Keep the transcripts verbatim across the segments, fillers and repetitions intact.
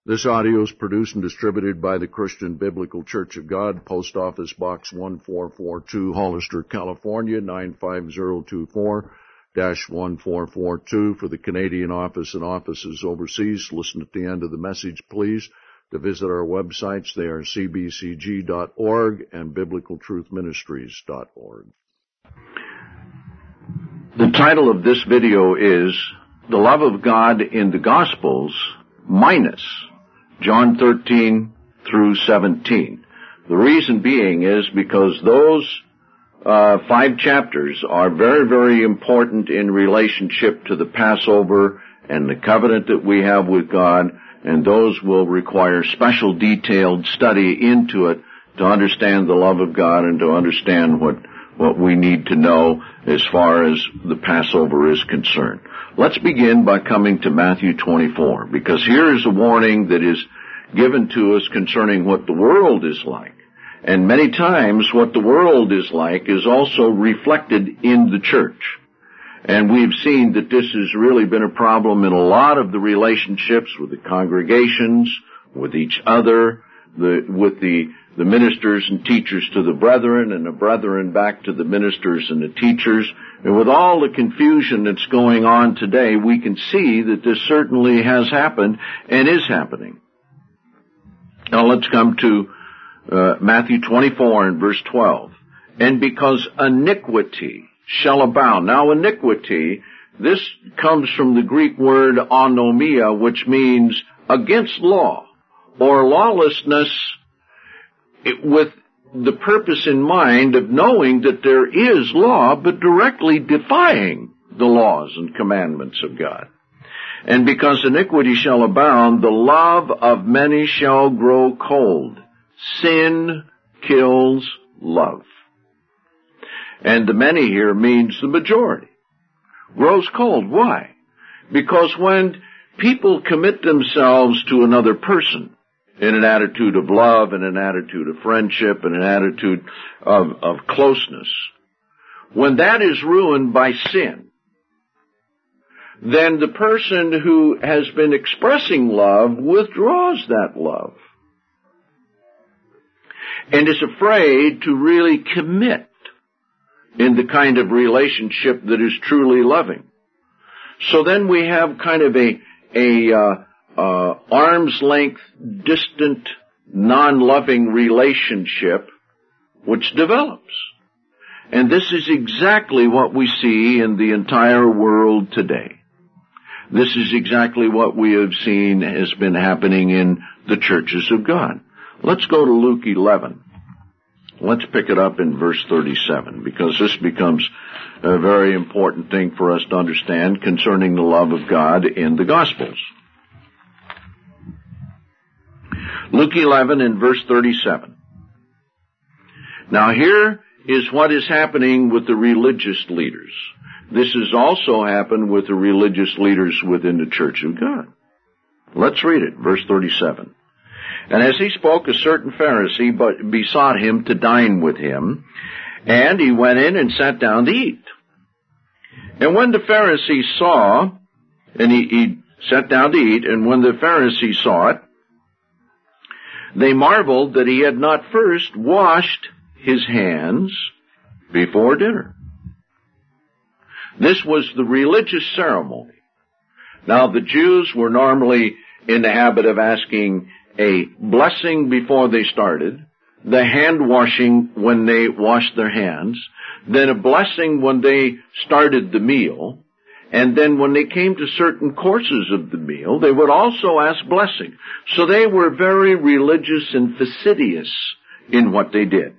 This audio is produced and distributed by the Christian Biblical Church of God, Post Office Box one four four two, Hollister, California, nine five zero two four dash one four four two. For the Canadian office and offices overseas, listen at the end of the message, please, to visit our websites. They are c b c g dot org and biblical truth ministries dot org. The title of this video is The Love of God in the Gospels minus John thirteen through seventeen. The reason being is because those uh, five chapters are very, very important in relationship to the Passover and the covenant that we have with God, and those will require special detailed study into it to understand the love of God and to understand what, what we need to know as far as the Passover is concerned. Let's begin by coming to Matthew twenty-four, because here is a warning that is given to us concerning what the world is like. And many times what the world is like is also reflected in the church. And we've seen that this has really been a problem in a lot of the relationships with the congregations, with each other, the, with the, the ministers and teachers to the brethren, and the brethren back to the ministers and the teachers. And with all the confusion that's going on today, we can see that this certainly has happened and is happening. Now let's come to uh, Matthew twenty-four and verse twelve. And because iniquity shall abound. Now iniquity, this comes from the Greek word anomia, which means against law, or lawlessness with the purpose in mind of knowing that there is law, but directly defying the laws and commandments of God. And because iniquity shall abound, the love of many shall grow cold. Sin kills love. And the many here means the majority. Grows cold. Why? Because when people commit themselves to another person in an attitude of love, and an attitude of friendship, and an attitude of, of closeness, when that is ruined by sin, then the person who has been expressing love withdraws that love and is afraid to really commit in the kind of relationship that is truly loving. So then we have kind of a, a uh, uh, arm's length, distant, non-loving relationship which develops. And this is exactly what we see in the entire world today. This is exactly what we have seen has been happening in the churches of God. Let's go to Luke eleven. Let's pick it up in verse thirty-seven, because this becomes a very important thing for us to understand concerning the love of God in the Gospels. Luke eleven in verse thirty-seven. Now here is what is happening with the religious leaders. This has also happened with the religious leaders within the church of God. Let's read it, verse thirty-seven. And as he spoke, a certain Pharisee besought him to dine with him, and he went in and sat down to eat. And when the Pharisee saw, and he, he sat down to eat, and when the Pharisee saw it, they marveled that he had not first washed his hands before dinner. This was the religious ceremony. Now, the Jews were normally in the habit of asking a blessing before they started, the hand washing when they washed their hands, then a blessing when they started the meal, and then when they came to certain courses of the meal, they would also ask blessing. So they were very religious and fastidious in what they did.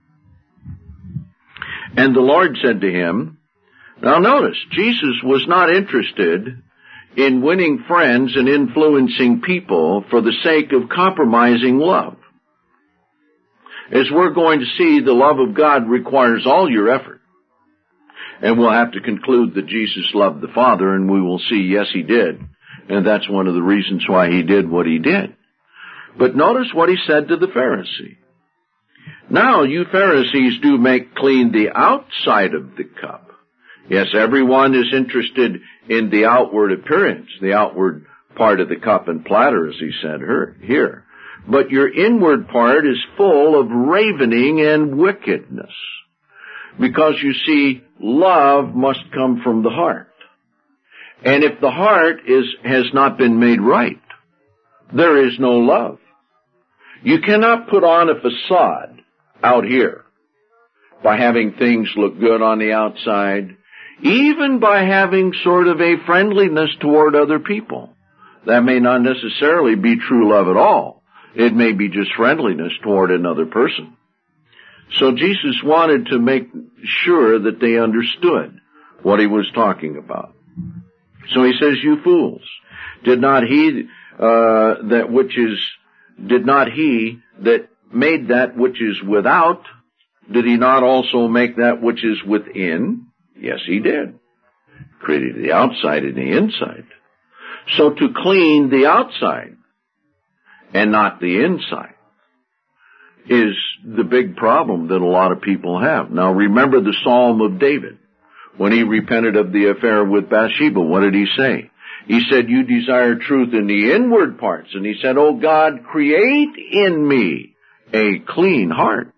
And the Lord said to him, now notice, Jesus was not interested in winning friends and influencing people for the sake of compromising love. As we're going to see, the love of God requires all your effort. And we'll have to conclude that Jesus loved the Father, and we will see, yes, he did. And that's one of the reasons why he did what he did. But notice what he said to the Pharisee. Now, you Pharisees do make clean the outside of the cup. Yes, everyone is interested in the outward appearance, the outward part of the cup and platter, as he said here. But your inward part is full of ravening and wickedness. Because you see, love must come from the heart. And if the heart is, has not been made right, there is no love. You cannot put on a facade out here by having things look good on the outside, even by having sort of a friendliness toward other people. That may not necessarily be true love at all. It may be just friendliness toward another person. So Jesus wanted to make sure that they understood what he was talking about. So he says, you fools, did not he uh, that which is, did not he that made that which is without, did he not also make that which is within? Yes, he did. Created the outside and the inside. So to clean the outside and not the inside is the big problem that a lot of people have. Now remember the Psalm of David. When he repented of the affair with Bathsheba, what did he say? He said, you desire truth in the inward parts. And he said, oh God, create in me a clean heart.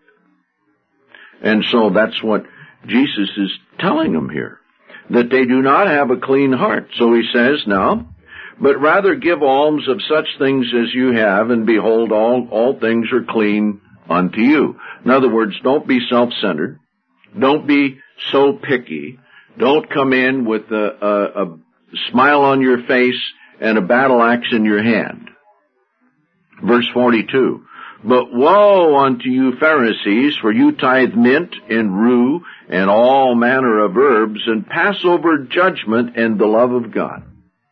And so that's what Jesus is telling them here, that they do not have a clean heart. So he says now, but rather give alms of such things as you have, and behold, all, all things are clean unto you. In other words, don't be self-centered. Don't be so picky. Don't come in with a, a, a smile on your face and a battle axe in your hand. Verse forty-two, but woe unto you Pharisees, for you tithe mint and rue and all manner of herbs, and pass over judgment and the love of God.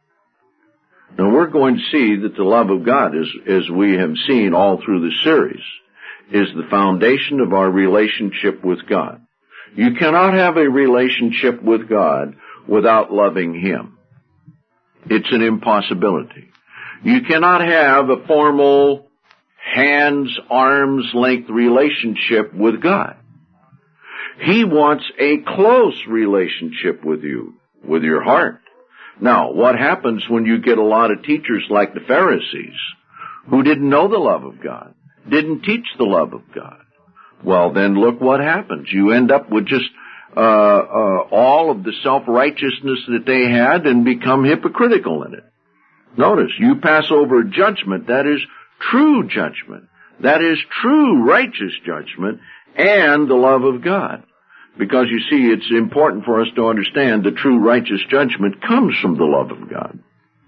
Now we're going to see that the love of God, as, as we have seen all through the series, is the foundation of our relationship with God. You cannot have a relationship with God without loving Him. It's an impossibility. You cannot have a formal hands, arms length relationship with God. He wants a close relationship with you, with your heart. Now, what happens when you get a lot of teachers like the Pharisees who didn't know the love of God, didn't teach the love of God? Well, then look what happens. You end up with just uh, uh, all of the self-righteousness that they had and become hypocritical in it. Notice, you pass over judgment. That is true judgment. That is true righteous judgment and the love of God. Because you see, it's important for us to understand that true righteous judgment comes from the love of God.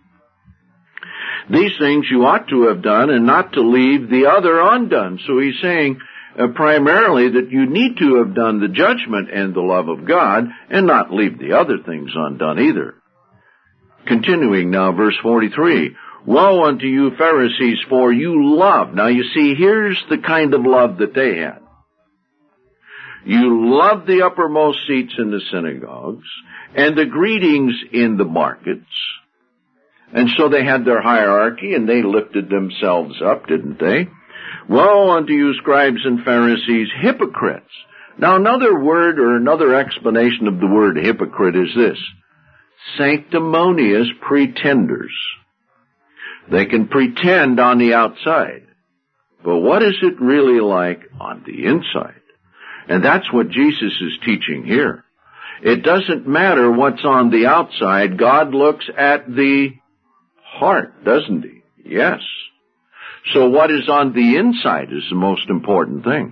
These things you ought to have done and not to leave the other undone. So he's saying, Uh, primarily that you need to have done the judgment and the love of God and not leave the other things undone either. Continuing now, verse forty-three, woe unto you Pharisees, for you love. Now you see, here's the kind of love that they had. You love the uppermost seats in the synagogues and the greetings in the markets. And so they had their hierarchy and they lifted themselves up, didn't they? Woe unto you, scribes and Pharisees, hypocrites. Now another word or another explanation of the word hypocrite is this: sanctimonious pretenders. They can pretend on the outside, but what is it really like on the inside? And that's what Jesus is teaching here. It doesn't matter what's on the outside. God looks at the heart, doesn't he? Yes. So what is on the inside is the most important thing.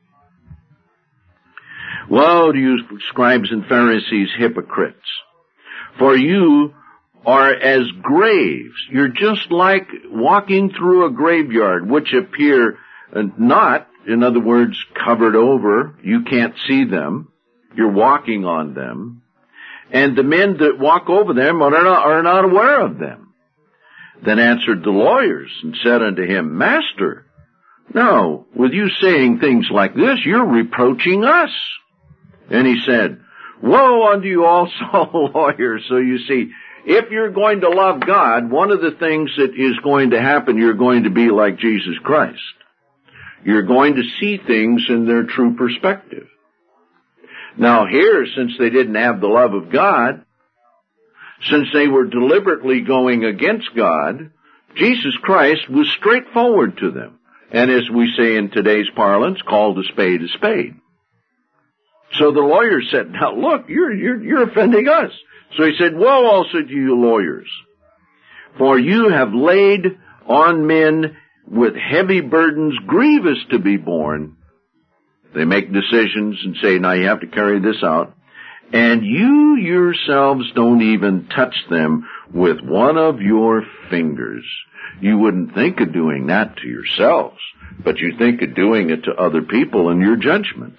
Woe to you, scribes and Pharisees, hypocrites, for you are as graves. You're just like walking through a graveyard, which appear not, in other words, covered over. You can't see them. You're walking on them. And the men that walk over them are not, are not aware of them. Then answered the lawyers and said unto him, Master, no, with you saying things like this, you're reproaching us. And he said, woe unto you also, lawyers. So you see, if you're going to love God, one of the things that is going to happen, you're going to be like Jesus Christ. You're going to see things in their true perspective. Now here, since they didn't have the love of God, Since they were deliberately going against God, Jesus Christ was straightforward to them. And as we say in today's parlance, called a spade a spade. So the lawyer said, now look, you're, you're, you're offending us. So he said, woe also to you lawyers, for you have laid on men with heavy burdens grievous to be borne. They make decisions and say, now you have to carry this out. And you yourselves don't even touch them with one of your fingers. You wouldn't think of doing that to yourselves, but you think of doing it to other people in your judgments.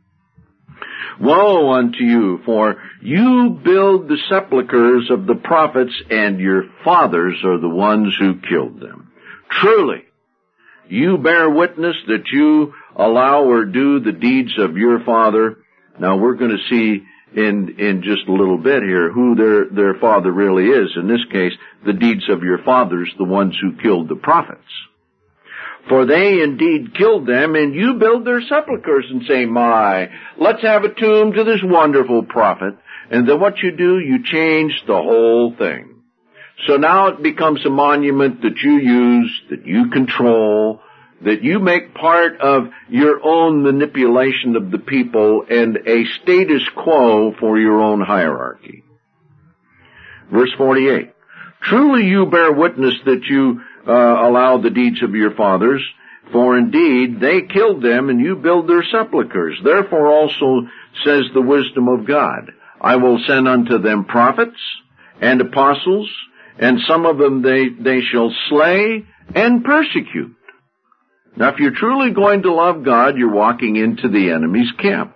Woe unto you, for you build the sepulchres of the prophets, and your fathers are the ones who killed them. Truly, you bear witness that you allow or do the deeds of your father. Now we're going to see in in just a little bit here who their their father really is. In this case, the deeds of your fathers, the ones who killed the prophets. For they indeed killed them, and you build their sepulchres and say, my, let's have a tomb to this wonderful prophet. And then what you do, you change the whole thing. So now it becomes a monument that you use, that you control, that you make part of your own manipulation of the people and a status quo for your own hierarchy. Verse forty-eight. Truly you bear witness that you uh, allow the deeds of your fathers, for indeed they killed them, and you build their sepulchres. Therefore also says the wisdom of God, I will send unto them prophets and apostles, and some of them they, they shall slay and persecute. Now, if you're truly going to love God, you're walking into the enemy's camp.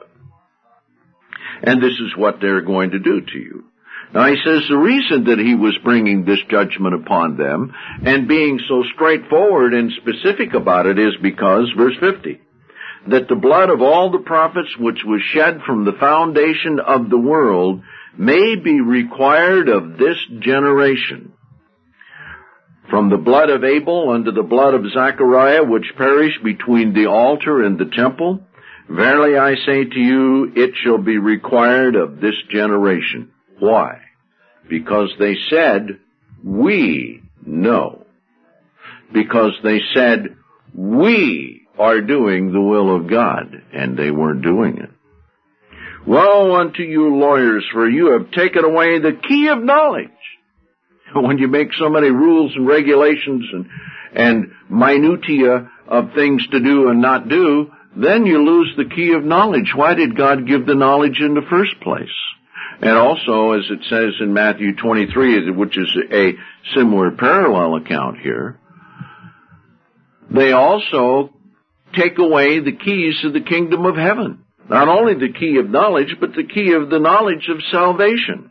And this is what they're going to do to you. Now, he says the reason that he was bringing this judgment upon them and being so straightforward and specific about it is because, verse fifty, that the blood of all the prophets which was shed from the foundation of the world may be required of this generation. From the blood of Abel unto the blood of Zachariah, which perished between the altar and the temple, verily I say to you, it shall be required of this generation. Why? Because they said, we know. Because they said, we are doing the will of God, and they weren't doing it. Woe unto you lawyers, for you have taken away the key of knowledge. When you make so many rules and regulations and, and minutiae of things to do and not do, then you lose the key of knowledge. Why did God give the knowledge in the first place? And also, as it says in Matthew twenty-three, which is a similar parallel account here, they also take away the keys of the kingdom of heaven. Not only the key of knowledge, but the key of the knowledge of salvation.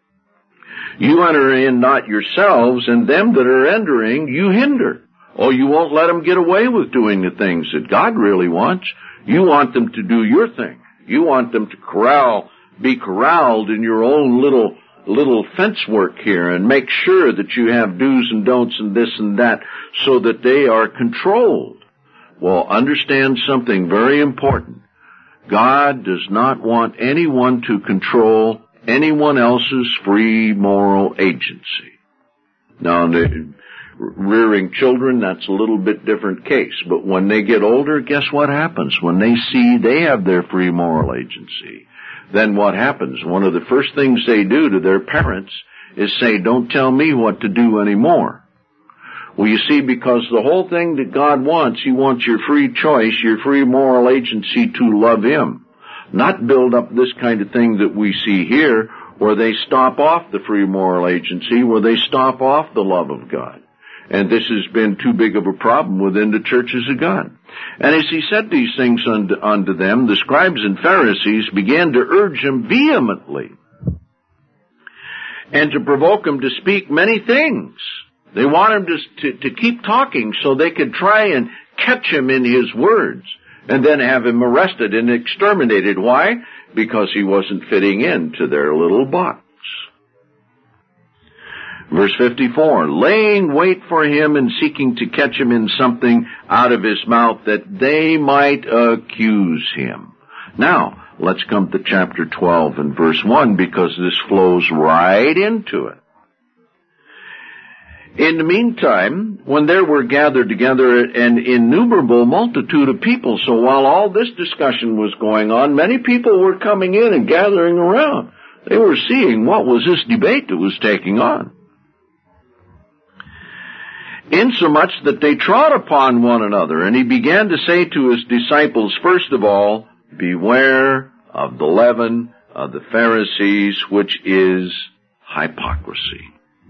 You enter in not yourselves, and them that are entering you hinder. Oh, you won't let them get away with doing the things that God really wants. You want them to do your thing. You want them to corral, be corralled in your own little, little fence work here and make sure that you have do's and don'ts and this and that so that they are controlled. Well, understand something very important. God does not want anyone to control anyone else's free moral agency. Now, the, rearing children, that's a little bit different case. But when they get older, guess what happens? When they see they have their free moral agency, then what happens? One of the first things they do to their parents is say, don't tell me what to do anymore. Well, you see, because the whole thing that God wants, He wants your free choice, your free moral agency to love Him. Not build up this kind of thing that we see here, where they stop off the free moral agency, where they stop off the love of God. And this has been too big of a problem within the churches of God. And as He said these things unto, unto them, the scribes and Pharisees began to urge Him vehemently and to provoke Him to speak many things. They want Him to, to, to keep talking so they could try and catch Him in His words and then have Him arrested and exterminated. Why? Because He wasn't fitting into their little box. Verse fifty-four, laying wait for Him and seeking to catch Him in something out of His mouth that they might accuse Him. Now, Let's come to chapter twelve and verse one, because this flows right into it. In the meantime, when there were gathered together an innumerable multitude of people, so while all this discussion was going on, many people were coming in and gathering around. They were seeing what was this debate that was taking on. Insomuch that they trod upon one another, and he began to say to his disciples, first of all, beware of the leaven of the Pharisees, which is hypocrisy.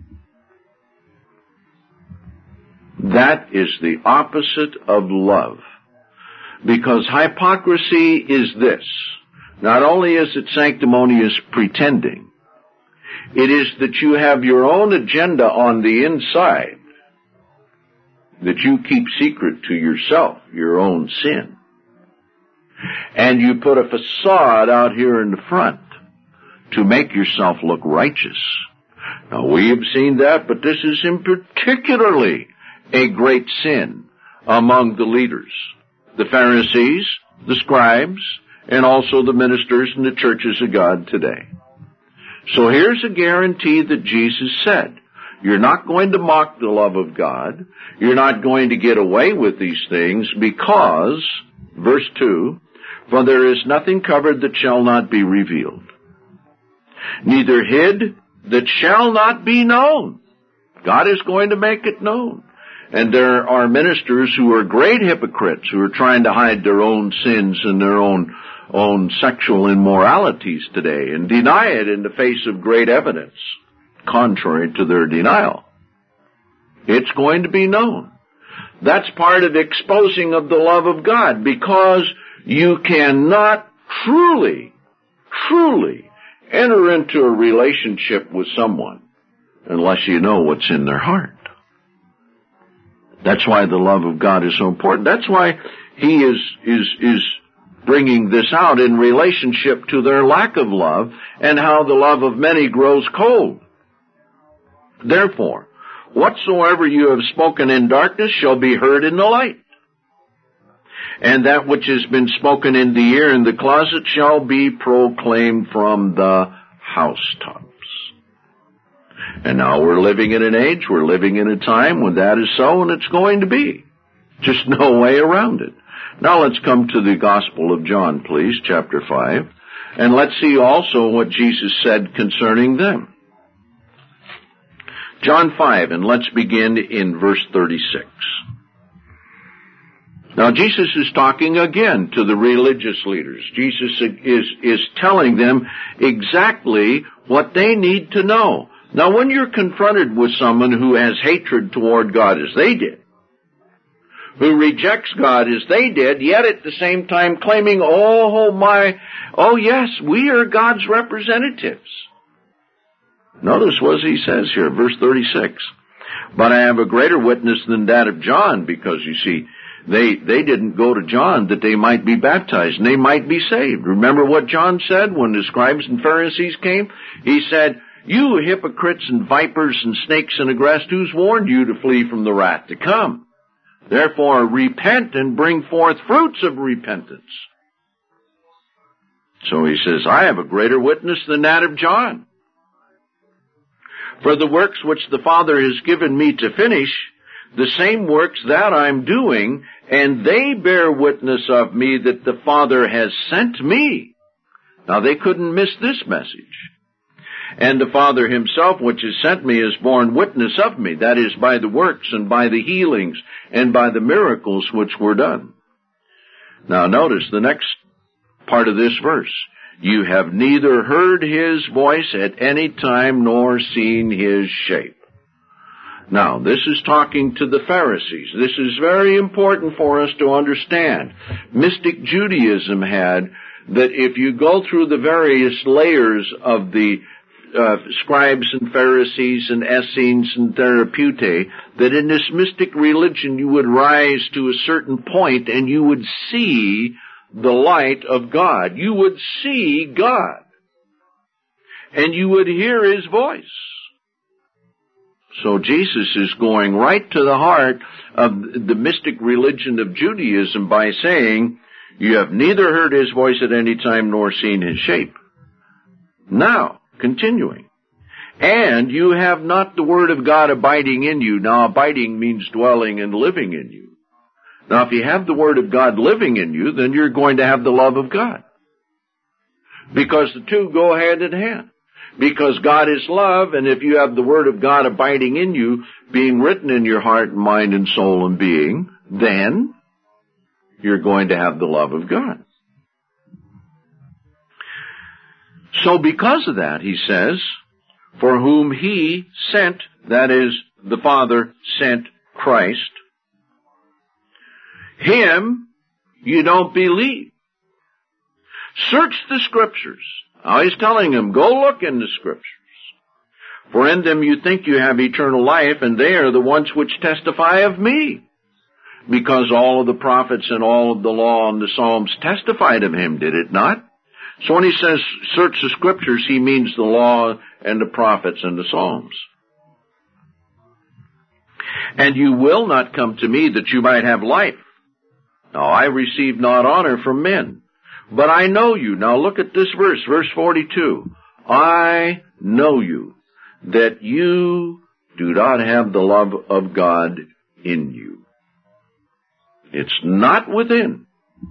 That is the opposite of love. Because hypocrisy is this. Not only is it sanctimonious pretending, it is that you have your own agenda on the inside, that you keep secret to yourself, your own sin. And you put a facade out here in the front to make yourself look righteous. Now, we have seen that, but this is in particularly a great sin among the leaders, the Pharisees, the scribes, and also the ministers in the churches of God today. So here's a guarantee that Jesus said. You're not going to mock the love of God. You're not going to get away with these things because, verse two, for there is nothing covered that shall not be revealed, neither hid that shall not be known. God is going to make it known. And there are ministers who are great hypocrites who are trying to hide their own sins and their own own sexual immoralities today and deny it in the face of great evidence, contrary to their denial. It's going to be known. That's part of exposing of the love of God, because you cannot truly, truly enter into a relationship with someone unless you know what's in their heart. That's why the love of God is so important. That's why he is, is, is bringing this out in relationship to their lack of love and how the love of many grows cold. Therefore, whatsoever you have spoken in darkness shall be heard in the light. And that which has been spoken in the ear in the closet shall be proclaimed from the housetops. And now we're living in an age, we're living in a time when that is so, and it's going to be. Just no way around it. Now let's come to the Gospel of John, please, chapter five, and let's see also what Jesus said concerning them. John five, and let's begin in verse thirty-six. Now Jesus is talking again to the religious leaders. Jesus is, is telling them exactly what they need to know. Now, when you're confronted with someone who has hatred toward God as they did, who rejects God as they did, yet at the same time claiming, oh my, oh yes, we are God's representatives. Notice what he says here, verse thirty-six. But I have a greater witness than that of John, because you see, they, they didn't go to John that they might be baptized and they might be saved. Remember what John said when the scribes and Pharisees came? He said, you hypocrites and vipers and snakes in the grass, who's warned you to flee from the wrath to come? Therefore repent and bring forth fruits of repentance. So he says, I have a greater witness than that of John. For the works which the Father has given me to finish, the same works that I'm doing, and they bear witness of me that the Father has sent me. Now they couldn't miss this message. And the Father himself, which has sent me, has borne witness of me. That is, by the works and by the healings and by the miracles which were done. Now notice the next part of this verse. You have neither heard his voice at any time nor seen his shape. Now, this is talking to the Pharisees. This is very important for us to understand. Mystic Judaism had that if you go through the various layers of the Uh, scribes and Pharisees and Essenes and Therapeutae, that in this mystic religion you would rise to a certain point and you would see the light of God. You would see God. And you would hear his voice. So Jesus is going right to the heart of the mystic religion of Judaism by saying, You have neither heard his voice at any time nor seen his shape. Now, continuing. And you have not the word of God abiding in you. Now, abiding means dwelling and living in you. Now, if you have the word of God living in you, then you're going to have the love of God. Because the two go hand in hand. Because God is love, and if you have the word of God abiding in you, being written in your heart, mind, and soul and being, then you're going to have the love of God. So because of that, he says, for whom he sent, that is, the Father sent Christ, him you don't believe. Search the Scriptures. Now he's telling him, go look in the Scriptures. For in them you think you have eternal life, and they are the ones which testify of me. Because all of the prophets and all of the law and the Psalms testified of him, did it not? So when he says, search the Scriptures, he means the law and the prophets and the Psalms. And you will not come to me that you might have life. Now I receive not honor from men, but I know you. Now look at this verse, verse forty-two. I know you, that you do not have the love of God in you. It's not within.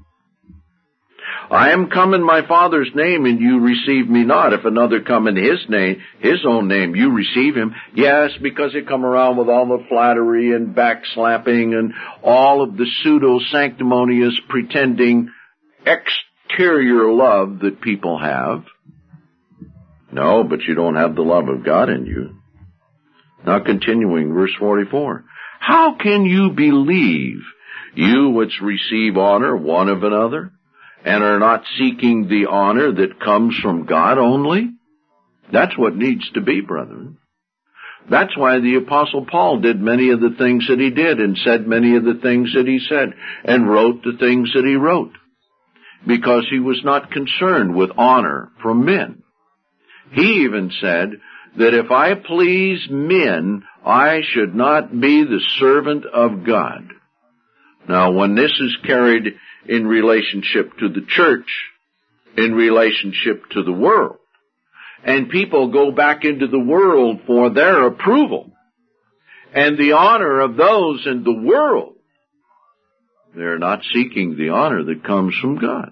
I am come in my Father's name, and you receive me not. If another come in his name, his own name, you receive him. Yes, because they come around with all the flattery and backslapping and all of the pseudo-sanctimonious pretending exterior love that people have. No, but you don't have the love of God in you. Now continuing, verse forty-four. How can you believe, you which receive honor one of another, and are not seeking the honor that comes from God only? That's what needs to be, brethren. That's why the Apostle Paul did many of the things that he did, and said many of the things that he said, and wrote the things that he wrote. Because he was not concerned with honor from men. He even said that if I please men, I should not be the servant of God. Now, when this is carried in relationship to the church, in relationship to the world, and people go back into the world for their approval and the honor of those in the world, they're not seeking the honor that comes from God.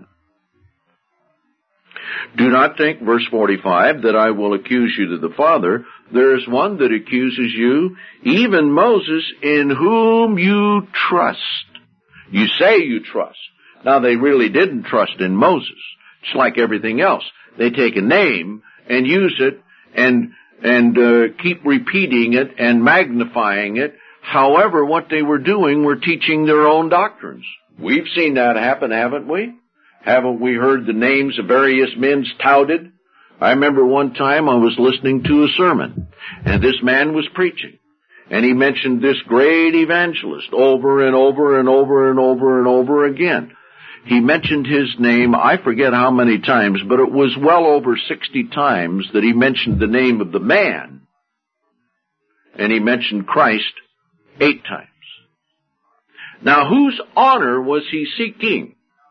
Do not think, verse forty-five, that I will accuse you to the Father. There is one that accuses you, even Moses, in whom you trust. You say you trust. Now, they really didn't trust in Moses. It's like everything else. They take a name and use it and and uh, keep repeating it and magnifying it. However, what they were doing were teaching their own doctrines. We've seen that happen, haven't we? Haven't we heard the names of various men touted? I remember one time I was listening to a sermon, and this man was preaching. And he mentioned this great evangelist over and over and over and over and over again. He mentioned his name, I forget how many times, but it was well over sixty times that he mentioned the name of the man. And he mentioned Christ eight times. Now, whose honor was he seeking?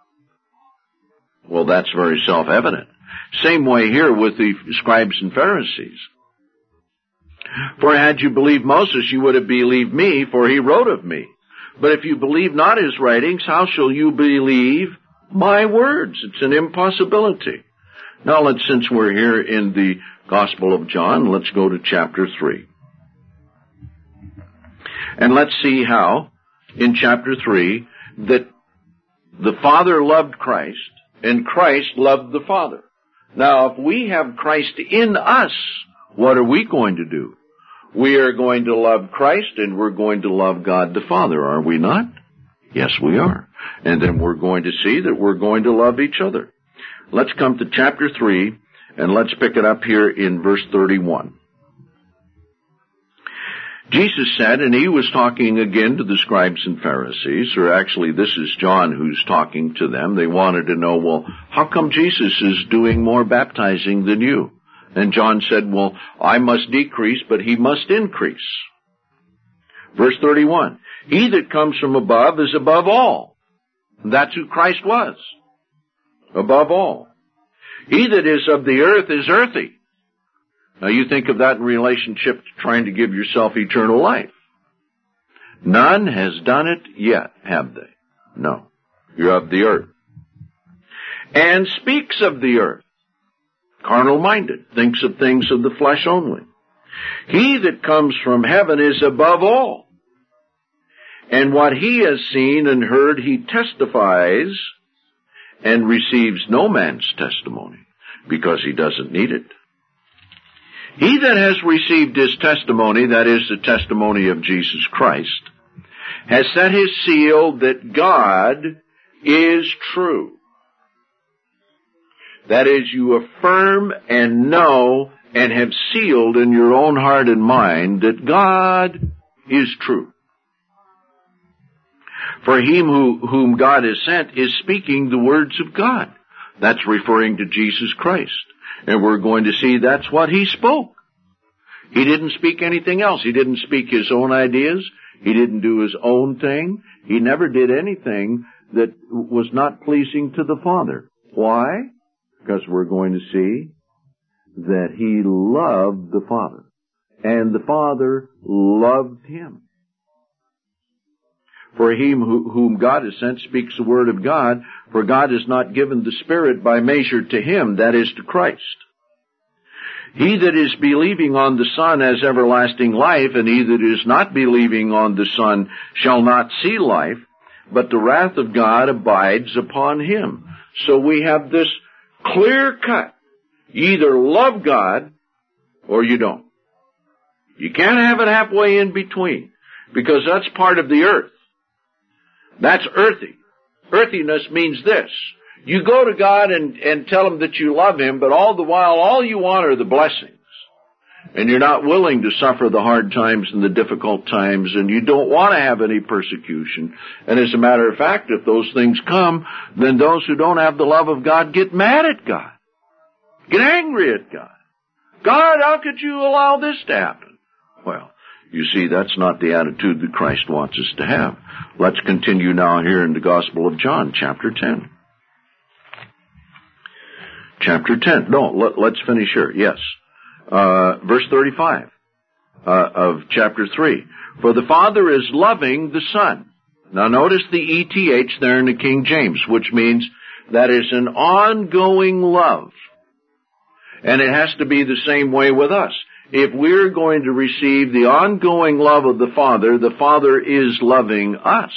Well, that's very self-evident. Same way here with the scribes and Pharisees. For had you believed Moses, you would have believed me, for he wrote of me. But if you believe not his writings, how shall you believe my words? It's an impossibility. Now, let's, since we're here in the Gospel of John, let's go to chapter three. And let's see how, in chapter three, that the Father loved Christ, and Christ loved the Father. Now, if we have Christ in us, what are we going to do? We are going to love Christ, and we're going to love God the Father, are we not? Yes, we are. And then we're going to see that we're going to love each other. Let's come to chapter three, and let's pick it up here in verse thirty-one. Jesus said, and he was talking again to the scribes and Pharisees, or actually this is John who's talking to them. They wanted to know, well, how come Jesus is doing more baptizing than you? And John said, well, I must decrease, but he must increase. Verse thirty-one, he that comes from above is above all. That's who Christ was, above all. He that is of the earth is earthy. Now you think of that in relationship to trying to give yourself eternal life. None has done it yet, have they? No. You're of the earth. And speaks of the earth. Carnal-minded, thinks of things of the flesh only. He that comes from heaven is above all. And what he has seen and heard he testifies, and receives no man's testimony, because he doesn't need it. He that has received his testimony, that is the testimony of Jesus Christ, has set his seal that God is true. That is, you affirm and know and have sealed in your own heart and mind that God is true. For he who, whom God has sent is speaking the words of God. That's referring to Jesus Christ. And we're going to see that's what he spoke. He didn't speak anything else. He didn't speak his own ideas. He didn't do his own thing. He never did anything that was not pleasing to the Father. Why? Because we're going to see that he loved the Father. And the Father loved him. For he whom God has sent speaks the word of God, for God has not given the Spirit by measure to him, that is to Christ. He that is believing on the Son has everlasting life, and he that is not believing on the Son shall not see life, but the wrath of God abides upon him. So we have this clear cut. You either love God or you don't. You can't have it halfway in between, because that's part of the earth. That's earthy. Earthiness means this. You go to God and, and tell him that you love him, but all the while, all you want are the blessings. And you're not willing to suffer the hard times and the difficult times, and you don't want to have any persecution. And as a matter of fact, if those things come, then those who don't have the love of God get mad at God. Get angry at God. God, how could you allow this to happen? Well, you see, that's not the attitude that Christ wants us to have. Let's continue now here in the Gospel of John, chapter ten. Chapter ten. No, let, let's finish here. Yes. Uh, verse thirty-five uh, of chapter three. For the Father is loving the Son. Now notice the E T H there in the King James, which means that is an ongoing love. And it has to be the same way with us. If we're going to receive the ongoing love of the Father, the Father is loving us,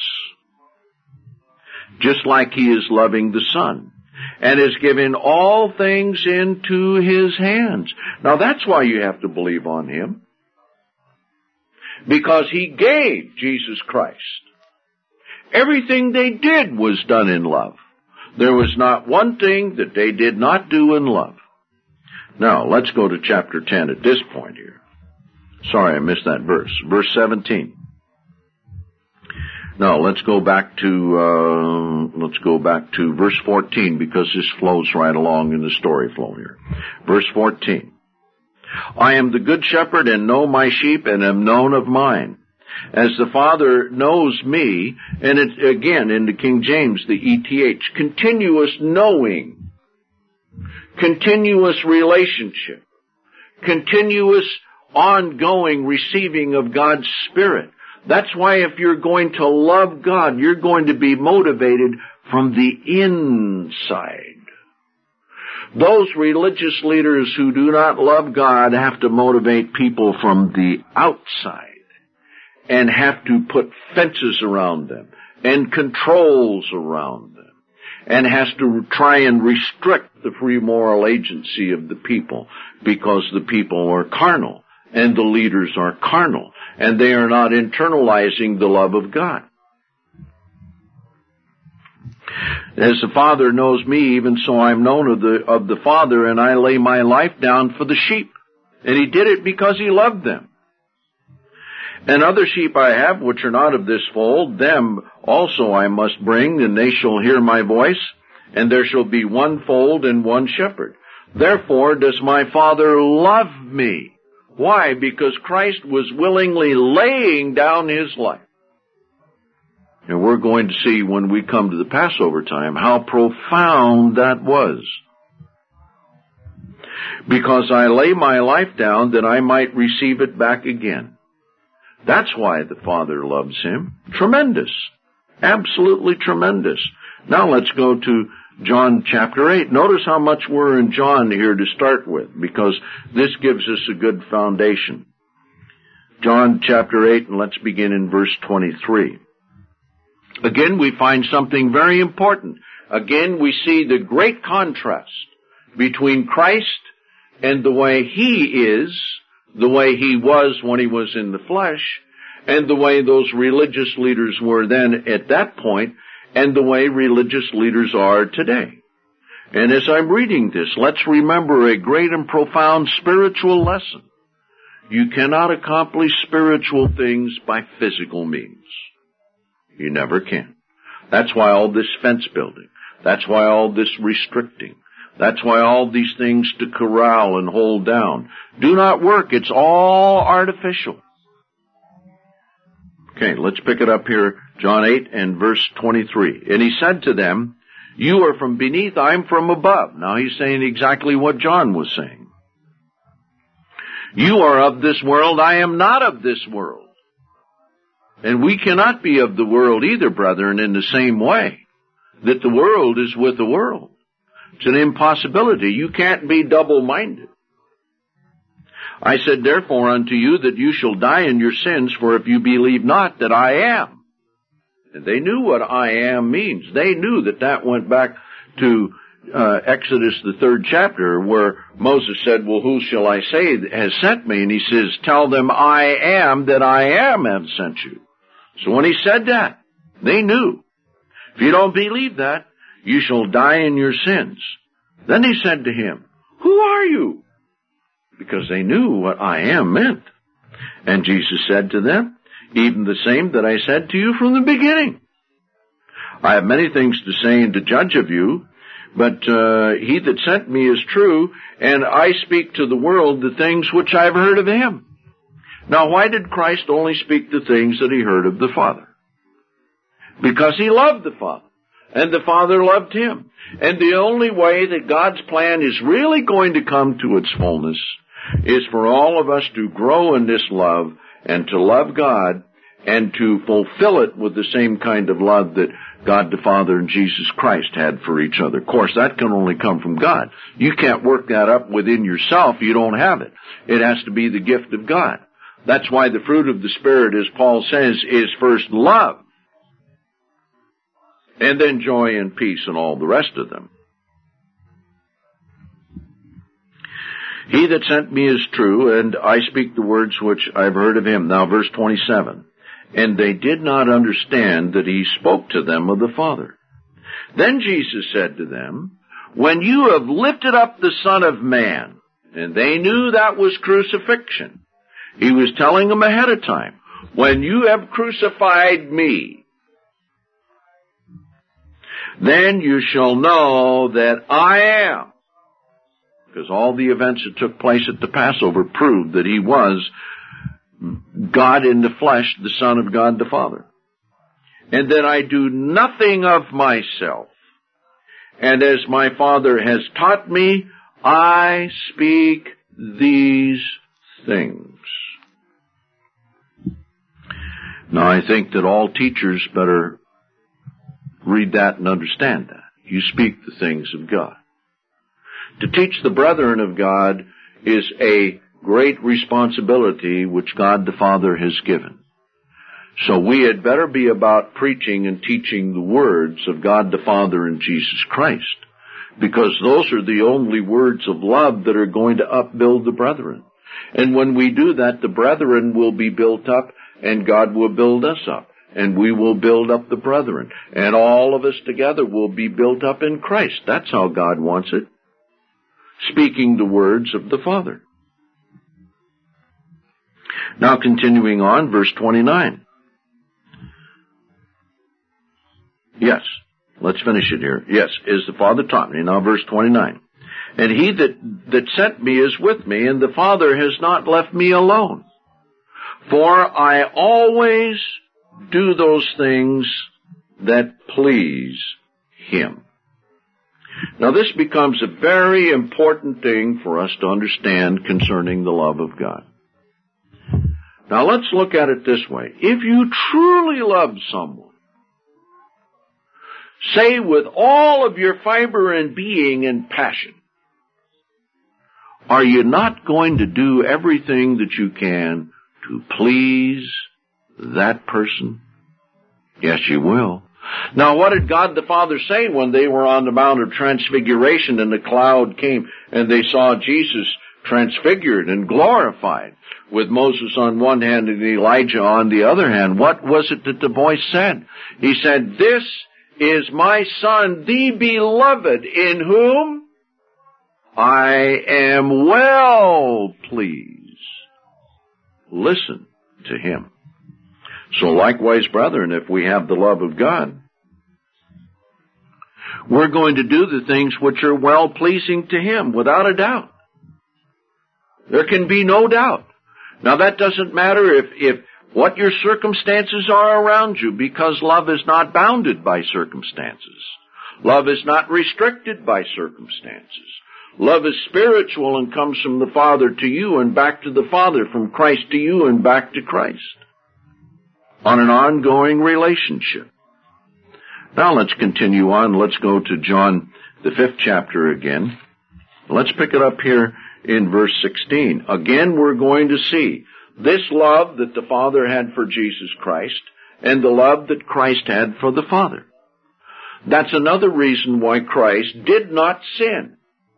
just like he is loving the Son, and is giving all things into his hands. Now that's why you have to believe on him, because he gave Jesus Christ. Everything they did was done in love. There was not one thing that they did not do in love. Now, let's go to chapter ten at this point here. Sorry, I missed that verse. Verse seventeen. Now, let's go back to, uh, let's go back to verse fourteen, because this flows right along in the story flow here. Verse fourteen. I am the good shepherd and know my sheep and am known of mine. As the Father knows me, and it, again, in the King James, the E T H, continuous knowing. Continuous relationship, continuous ongoing receiving of God's Spirit. That's why if you're going to love God, you're going to be motivated from the inside. Those religious leaders who do not love God have to motivate people from the outside and have to put fences around them and controls around them, and has to try and restrict the free moral agency of the people, because the people are carnal and the leaders are carnal, and they are not internalizing the love of God. As the Father knows me, even so I am known of the, of the Father, and I lay my life down for the sheep. And he did it because he loved them. And other sheep I have, which are not of this fold, them also I must bring, and they shall hear my voice, and there shall be one fold and one shepherd. Therefore does my Father love me. Why? Because Christ was willingly laying down his life And we're going to see when we come to the Passover time how profound that was. Because I lay my life down that I might receive it back again. That's why the Father loves him. Tremendous. Absolutely tremendous. Now let's go to John chapter eight. Notice how much we're in John here to start with, because this gives us a good foundation. John chapter eight, and let's begin in verse twenty-three. Again, we find something very important. Again, we see the great contrast between Christ and the way he is, the way he was when he was in the flesh, and the way those religious leaders were then at that point, and the way religious leaders are today. And as I'm reading this, let's remember a great and profound spiritual lesson. You cannot accomplish spiritual things by physical means. You never can. That's why all this fence building. That's why all this restricting. That's why all these things to corral and hold down do not work. It's all artificial. Okay, let's pick it up here. John eight and verse twenty-three. And he said to them, you are from beneath, I am from above. Now he's saying exactly what John was saying. You are of this world, I am not of this world. And we cannot be of the world either, brethren, in the same way that the world is with the world. It's an impossibility. You can't be double-minded. I said, therefore, unto you that you shall die in your sins, for if you believe not that I am. And they knew what I am means. They knew that that went back to uh, Exodus, the third chapter, where Moses said, well, who shall I say has sent me? And he says, tell them I am that I am have sent you. So when he said that, they knew. If you don't believe that, you shall die in your sins. Then he said to him, who are you? Because they knew what I am meant. And Jesus said to them, even the same that I said to you from the beginning. I have many things to say and to judge of you, but uh, he that sent me is true, and I speak to the world the things which I have heard of him. Now, why did Christ only speak the things that he heard of the Father? Because he loved the Father, and the Father loved him. And the only way that God's plan is really going to come to its fullness is for all of us to grow in this love and to love God and to fulfill it with the same kind of love that God the Father and Jesus Christ had for each other. Of course, that can only come from God. You can't work that up within yourself. You don't have it. It has to be the gift of God. That's why the fruit of the Spirit, as Paul says, is first love, and then joy and peace and all the rest of them. He that sent me is true, and I speak the words which I've heard of him. Now, verse twenty-seven. And they did not understand that he spoke to them of the Father. Then Jesus said to them, when you have lifted up the Son of Man, and they knew that was crucifixion. He was telling them ahead of time, when you have crucified me, then you shall know that I am. Because all the events that took place at the Passover proved that he was God in the flesh, the Son of God the Father. And that I do nothing of myself. And as my Father has taught me, I speak these things. Now I think that all teachers better read that and understand that. You speak the things of God. To teach the brethren of God is a great responsibility which God the Father has given. So we had better be about preaching and teaching the words of God the Father and Jesus Christ, because those are the only words of love that are going to upbuild the brethren. And when we do that, the brethren will be built up, and God will build us up, and we will build up the brethren, and all of us together will be built up in Christ. That's how God wants it. Speaking the words of the Father. Now continuing on, verse twenty-nine. Yes, let's finish it here. Yes, is the Father taught me. Now verse twenty-nine. And he that, that sent me is with me, and the Father has not left me alone. For I always do those things that please Him. Now this becomes a very important thing for us to understand concerning the love of God. Now let's look at it this way. If you truly love someone, say with all of your fiber and being and passion, are you not going to do everything that you can to please that person? Yes, you will. Now, what did God the Father say when they were on the Mount of Transfiguration and the cloud came and they saw Jesus transfigured and glorified with Moses on one hand and Elijah on the other hand? What was it that the voice said? He said, "This is my Son, the beloved, in whom I am well pleased. Listen to Him." So likewise, brethren, if we have the love of God, we're going to do the things which are well-pleasing to Him, without a doubt. There can be no doubt. Now that doesn't matter if, if what your circumstances are around you, because love is not bounded by circumstances. Love is not restricted by circumstances. Love is spiritual and comes from the Father to you and back to the Father, from Christ to you and back to Christ, on an ongoing relationship. Now let's continue on. Let's go to John, the fifth chapter again. Let's pick it up here in verse sixteen. Again, we're going to see this love that the Father had for Jesus Christ and the love that Christ had for the Father. That's another reason why Christ did not sin,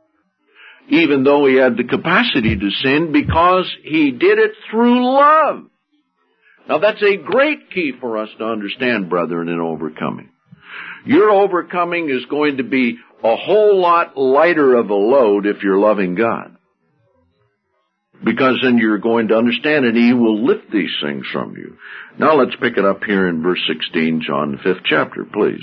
even though He had the capacity to sin, because He did it through love. Now that's a great key for us to understand, brethren, in overcoming. Your overcoming is going to be a whole lot lighter of a load if you're loving God, because then you're going to understand it. He will lift these things from you. Now let's pick it up here in verse sixteen, John the fifth chapter, please.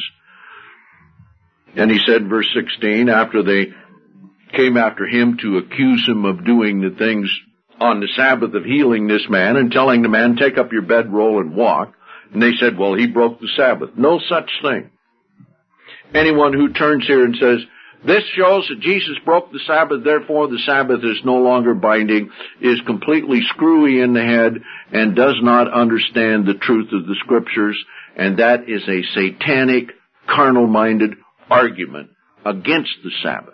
And he said, verse sixteen, after they came after Him to accuse Him of doing the things on the Sabbath, of healing this man and telling the man, "Take up your bedroll and walk." And they said, "Well, he broke the Sabbath." No such thing. Anyone who turns here and says, "This shows that Jesus broke the Sabbath, therefore the Sabbath is no longer binding," is completely screwy in the head and does not understand the truth of the Scriptures, and that is a satanic, carnal-minded argument against the Sabbath.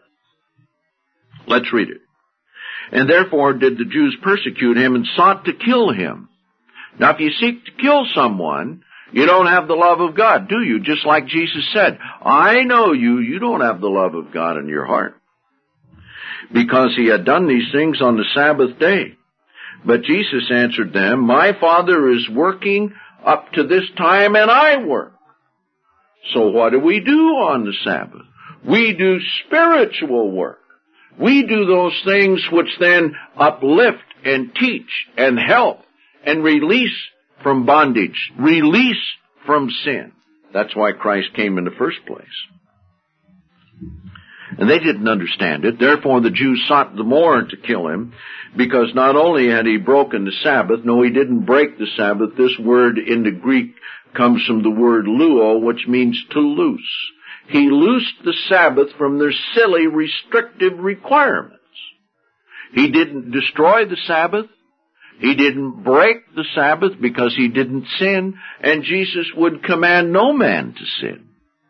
Let's read it. "And therefore did the Jews persecute Him and sought to kill Him." Now, if you seek to kill someone, you don't have the love of God, do you? Just like Jesus said, "I know you, you don't have the love of God in your heart." Because He had done these things on the Sabbath day. But Jesus answered them, "My Father is working up to this time, and I work." So what do we do on the Sabbath? We do spiritual work. We do those things which then uplift and teach and help and release from bondage, release from sin. That's why Christ came in the first place. And they didn't understand it. Therefore the Jews sought the more to kill Him, because not only had He broken the Sabbath, no, He didn't break the Sabbath. This word in the Greek comes from the word luo, which means to loose. He loosed the Sabbath from their silly, restrictive requirements. He didn't destroy the Sabbath. He didn't break the Sabbath because He didn't sin, and Jesus would command no man to sin.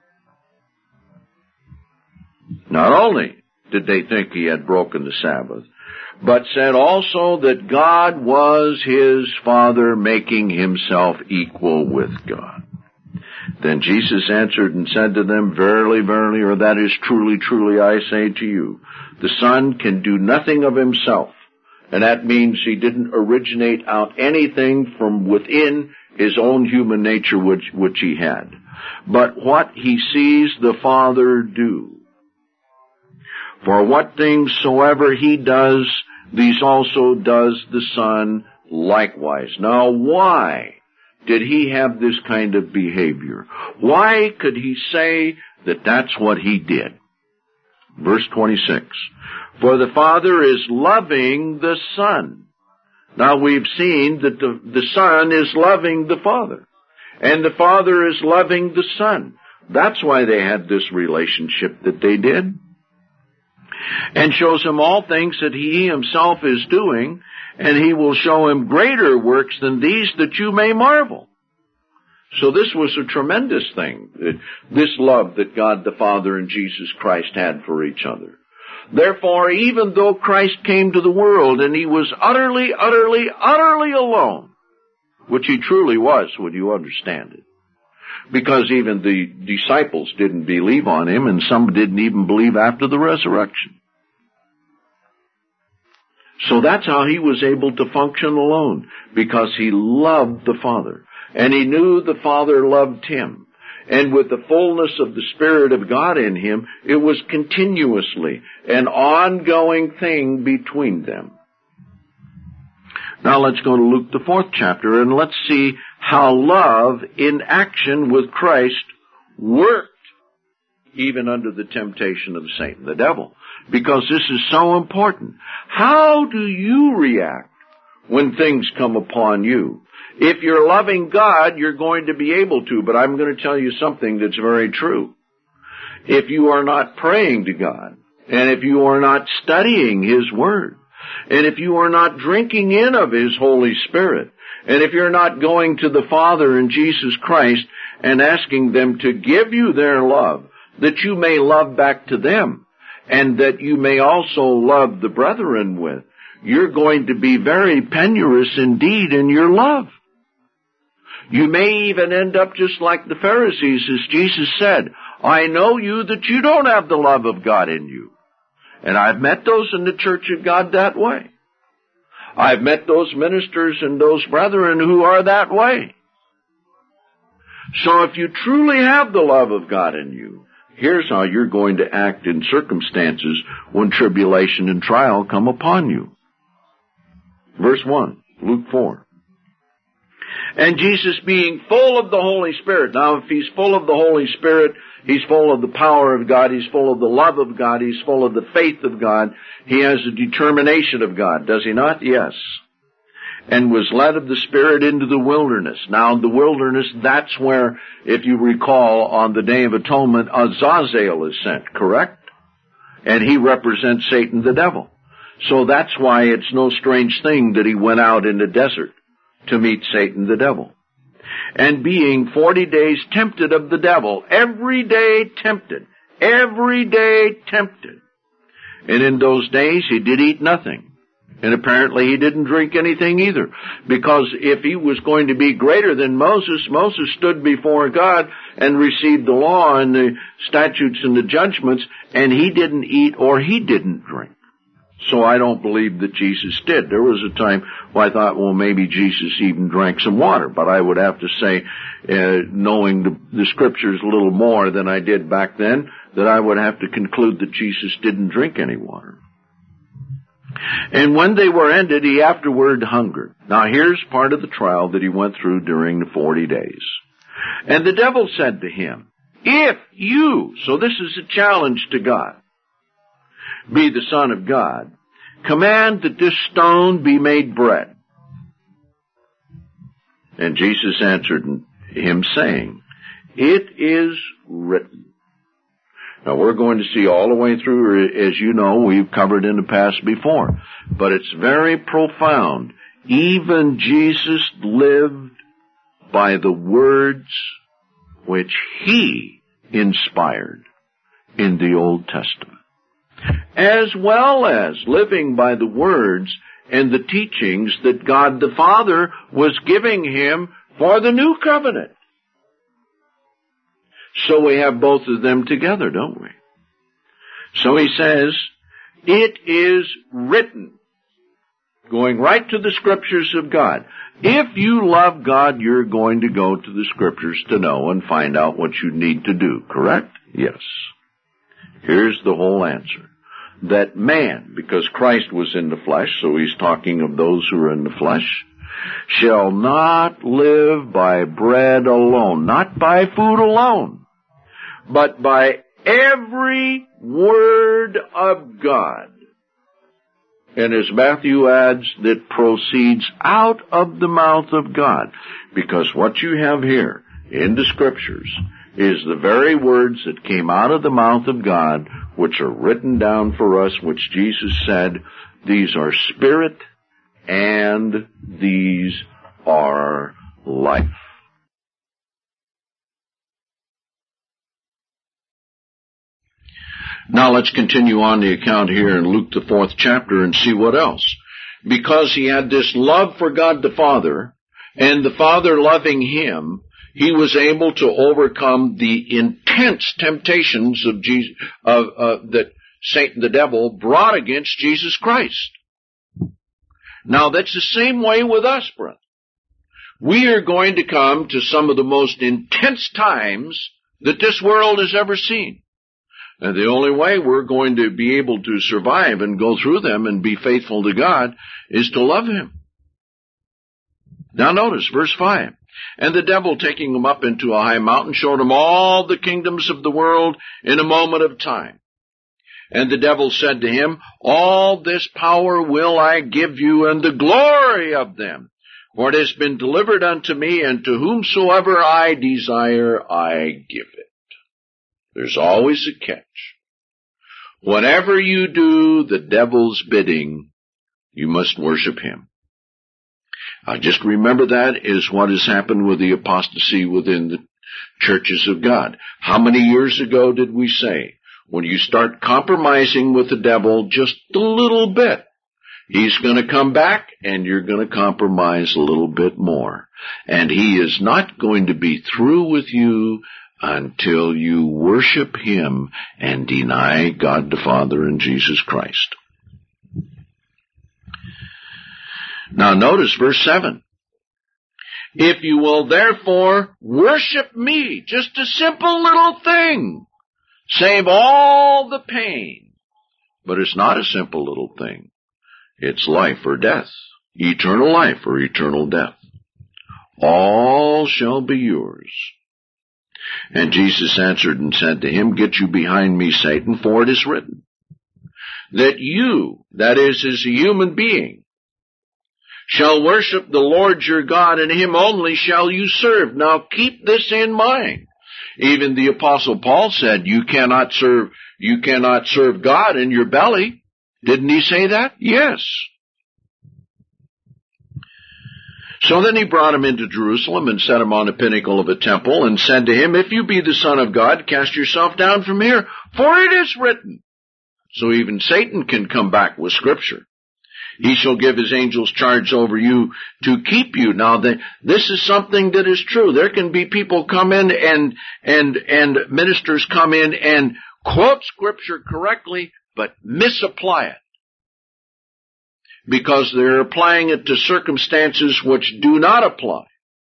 Not only did they think He had broken the Sabbath, but said also that God was His Father, making Himself equal with God. Then Jesus answered and said to them, "Verily, verily, or that is truly, truly, I say to you, the Son can do nothing of Himself." And that means He didn't originate out anything from within His own human nature which, which He had, but what He sees the Father do. For what things soever He does, these also does the Son likewise. Now why did He have this kind of behavior? Why could He say that that's what He did? Verse twenty-six. For the Father is loving the Son. Now we've seen that the, the Son is loving the Father. And the Father is loving the Son. That's why they had this relationship that they did. And shows him all things that he himself is doing, and he will show him greater works than these, that you may marvel. So this was a tremendous thing, this love that God the Father and Jesus Christ had for each other. Therefore, even though Christ came to the world and he was utterly, utterly, utterly alone, which he truly was, would you understand it? Because even the disciples didn't believe on him, and some didn't even believe after the resurrection. So that's how he was able to function alone, because he loved the Father, and he knew the Father loved him. And with the fullness of the Spirit of God in him, it was continuously an ongoing thing between them. Now let's go to Luke, the fourth chapter, and let's see how love in action with Christ worked even under the temptation of Satan, the devil. Because this is so important. How do you react when things come upon you? If you're loving God, you're going to be able to, but I'm going to tell you something that's very true. If you are not praying to God, and if you are not studying His Word, and if you are not drinking in of His Holy Spirit, and if you're not going to the Father and Jesus Christ and asking them to give you their love, that you may love back to them, and that you may also love the brethren with, you're going to be very penurious indeed in your love. You may even end up just like the Pharisees, as Jesus said, I know you that you don't have the love of God in you. And I've met those in the church of God that way. I've met those ministers and those brethren who are that way. So if you truly have the love of God in you, here's how you're going to act in circumstances when tribulation and trial come upon you. Verse one, Luke four. And Jesus being full of the Holy Spirit. Now, if he's full of the Holy Spirit, he's full of the power of God, he's full of the love of God, he's full of the faith of God, he has the determination of God, does he not? Yes. And was led of the Spirit into the wilderness. Now, the wilderness, that's where, if you recall, on the Day of Atonement, Azazel is sent, correct? And he represents Satan the devil. So that's why it's no strange thing that he went out in the desert to meet Satan the devil. And being forty days tempted of the devil, every day tempted, every day tempted. And in those days he did eat nothing. And apparently he didn't drink anything either. Because if he was going to be greater than Moses, Moses stood before God and received the law and the statutes and the judgments, and he didn't eat or he didn't drink. So I don't believe that Jesus did. There was a time where I thought, well, maybe Jesus even drank some water. But I would have to say, uh, knowing the, the Scriptures a little more than I did back then, that I would have to conclude that Jesus didn't drink any water. And when they were ended, he afterward hungered. Now here's part of the trial that he went through during the forty days. And the devil said to him, if you, so this is a challenge to God, be the Son of God, command that this stone be made bread. And Jesus answered him, saying, it is written. Now we're going to see all the way through, as you know, we've covered in the past before. But it's very profound. Even Jesus lived by the words which he inspired in the Old Testament, as well as living by the words and the teachings that God the Father was giving him for the new covenant. So we have both of them together, don't we? So he says, it is written, going right to the Scriptures of God. If you love God, you're going to go to the Scriptures to know and find out what you need to do, correct? Yes. Here's the whole answer. That man, because Christ was in the flesh, so he's talking of those who are in the flesh, shall not live by bread alone, not by food alone, but by every word of God. And as Matthew adds, that proceeds out of the mouth of God. Because what you have here in the Scriptures is the very words that came out of the mouth of God, which are written down for us, which Jesus said, these are spirit and these are life. Now let's continue on the account here in Luke the fourth chapter and see what else. Because he had this love for God the Father, and the Father loving him, he was able to overcome the intense temptations of Jesus, of, uh, that Satan, the devil, brought against Jesus Christ. Now that's the same way with us, brother. We are going to come to some of the most intense times that this world has ever seen. And the only way we're going to be able to survive and go through them and be faithful to God is to love him. Now notice verse five. And the devil, taking him up into a high mountain, showed him all the kingdoms of the world in a moment of time. And the devil said to him, all this power will I give you, and the glory of them. For it has been delivered unto me, and to whomsoever I desire, I give it. There's always a catch. Whenever you do the devil's bidding, you must worship him. I just remember that is what has happened with the apostasy within the churches of God. How many years ago did we say, when you start compromising with the devil just a little bit, he's going to come back and you're going to compromise a little bit more. And he is not going to be through with you until you worship him and deny God the Father and Jesus Christ. Now notice verse seven. If you will therefore worship me, just a simple little thing, save all the pain. But it's not a simple little thing. It's life or death, eternal life or eternal death. All shall be yours. And Jesus answered and said to him, get you behind me, Satan, for it is written, that you, that is, as a human being, shall worship the Lord your God, and him only shall you serve. Now keep this in mind. Even the Apostle Paul said, you cannot serve, you cannot serve God in your belly. Didn't he say that? Yes. So then he brought him into Jerusalem and set him on the pinnacle of a temple and said to him, if you be the Son of God, cast yourself down from here, for it is written. So even Satan can come back with Scripture. He shall give his angels charge over you to keep you. Now, the, this is something that is true. There can be people come in and, and, and ministers come in and quote Scripture correctly, but misapply it, because they're applying it to circumstances which do not apply.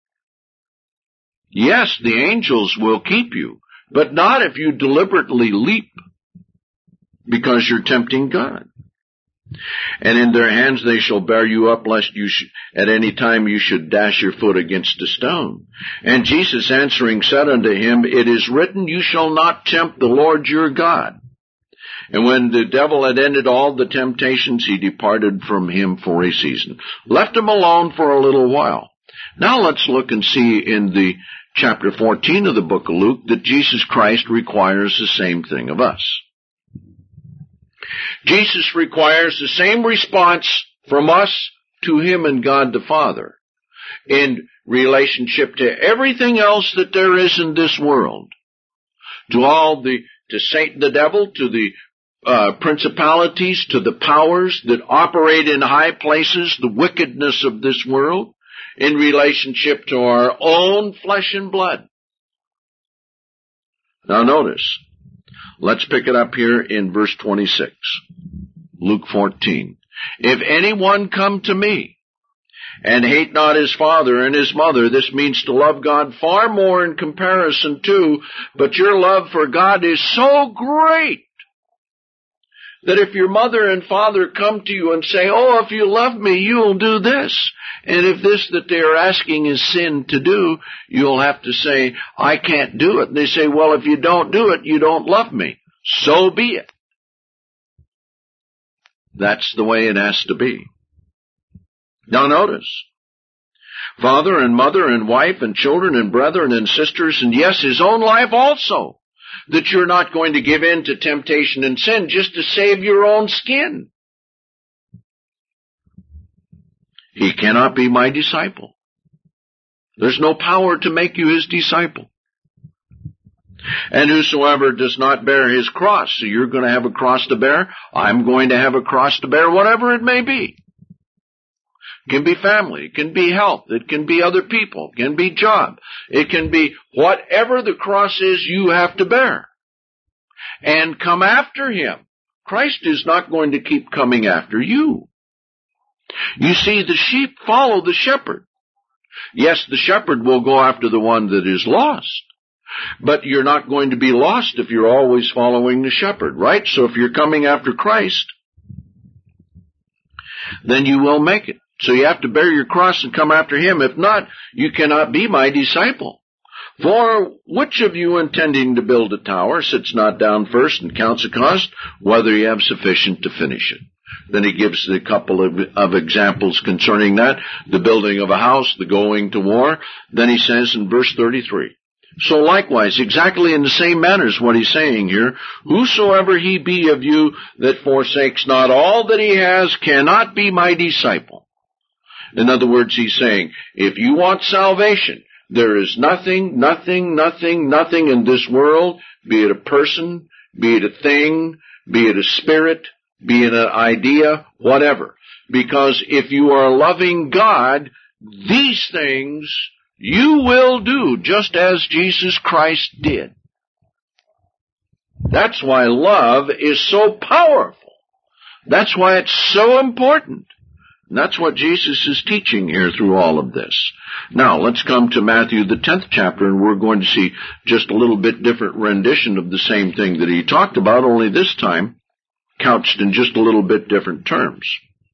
Yes, the angels will keep you, but not if you deliberately leap because you're tempting God. And in their hands they shall bear you up, lest you should, at any time you should dash your foot against a stone. And Jesus answering said unto him, it is written, you shall not tempt the Lord your God. And when the devil had ended all the temptations, he departed from him for a season. Left him alone for a little while. Now let's look and see in the chapter fourteen of the book of Luke that Jesus Christ requires the same thing of us. Jesus requires the same response from us to him and God the Father in relationship to everything else that there is in this world. To all the, to Satan the devil, to the uh, principalities, to the powers that operate in high places, the wickedness of this world, in relationship to our own flesh and blood. Now notice, let's pick it up here in verse twenty-six, Luke fourteen. If anyone come to me and hate not his father and his mother, this means to love God far more in comparison to, but your love for God is so great that if your mother and father come to you and say, oh, if you love me, you'll do this. And if this that they are asking is sin to do, you'll have to say, I can't do it. And they say, well, if you don't do it, you don't love me. So be it. That's the way it has to be. Now notice, father and mother and wife and children and brethren and sisters, and yes, his own life also, that you're not going to give in to temptation and sin just to save your own skin. He cannot be my disciple. There's no power to make you his disciple. And whosoever does not bear his cross, so you're going to have a cross to bear, I'm going to have a cross to bear, whatever it may be. It can be family, it can be health, it can be other people, it can be job, it can be whatever the cross is you have to bear. And come after him. Christ is not going to keep coming after you. You see, the sheep follow the shepherd. Yes, the shepherd will go after the one that is lost. But you're not going to be lost if you're always following the shepherd, right? So if you're coming after Christ, then you will make it. So you have to bear your cross and come after him. If not, you cannot be my disciple. For which of you intending to build a tower sits not down first and counts the cost, whether you have sufficient to finish it? Then he gives a couple of, of examples concerning that, the building of a house, the going to war. Then he says in verse thirty-three, so likewise, exactly in the same manner as what he's saying here, whosoever he be of you that forsakes not all that he has cannot be my disciple. In other words, he's saying, if you want salvation, there is nothing, nothing, nothing, nothing in this world, be it a person, be it a thing, be it a spirit, be it an idea, whatever. Because if you are loving God, these things you will do just as Jesus Christ did. That's why love is so powerful. That's why it's so important. And that's what Jesus is teaching here through all of this. Now, let's come to Matthew, the tenth chapter, and we're going to see just a little bit different rendition of the same thing that he talked about, only this time couched in just a little bit different terms.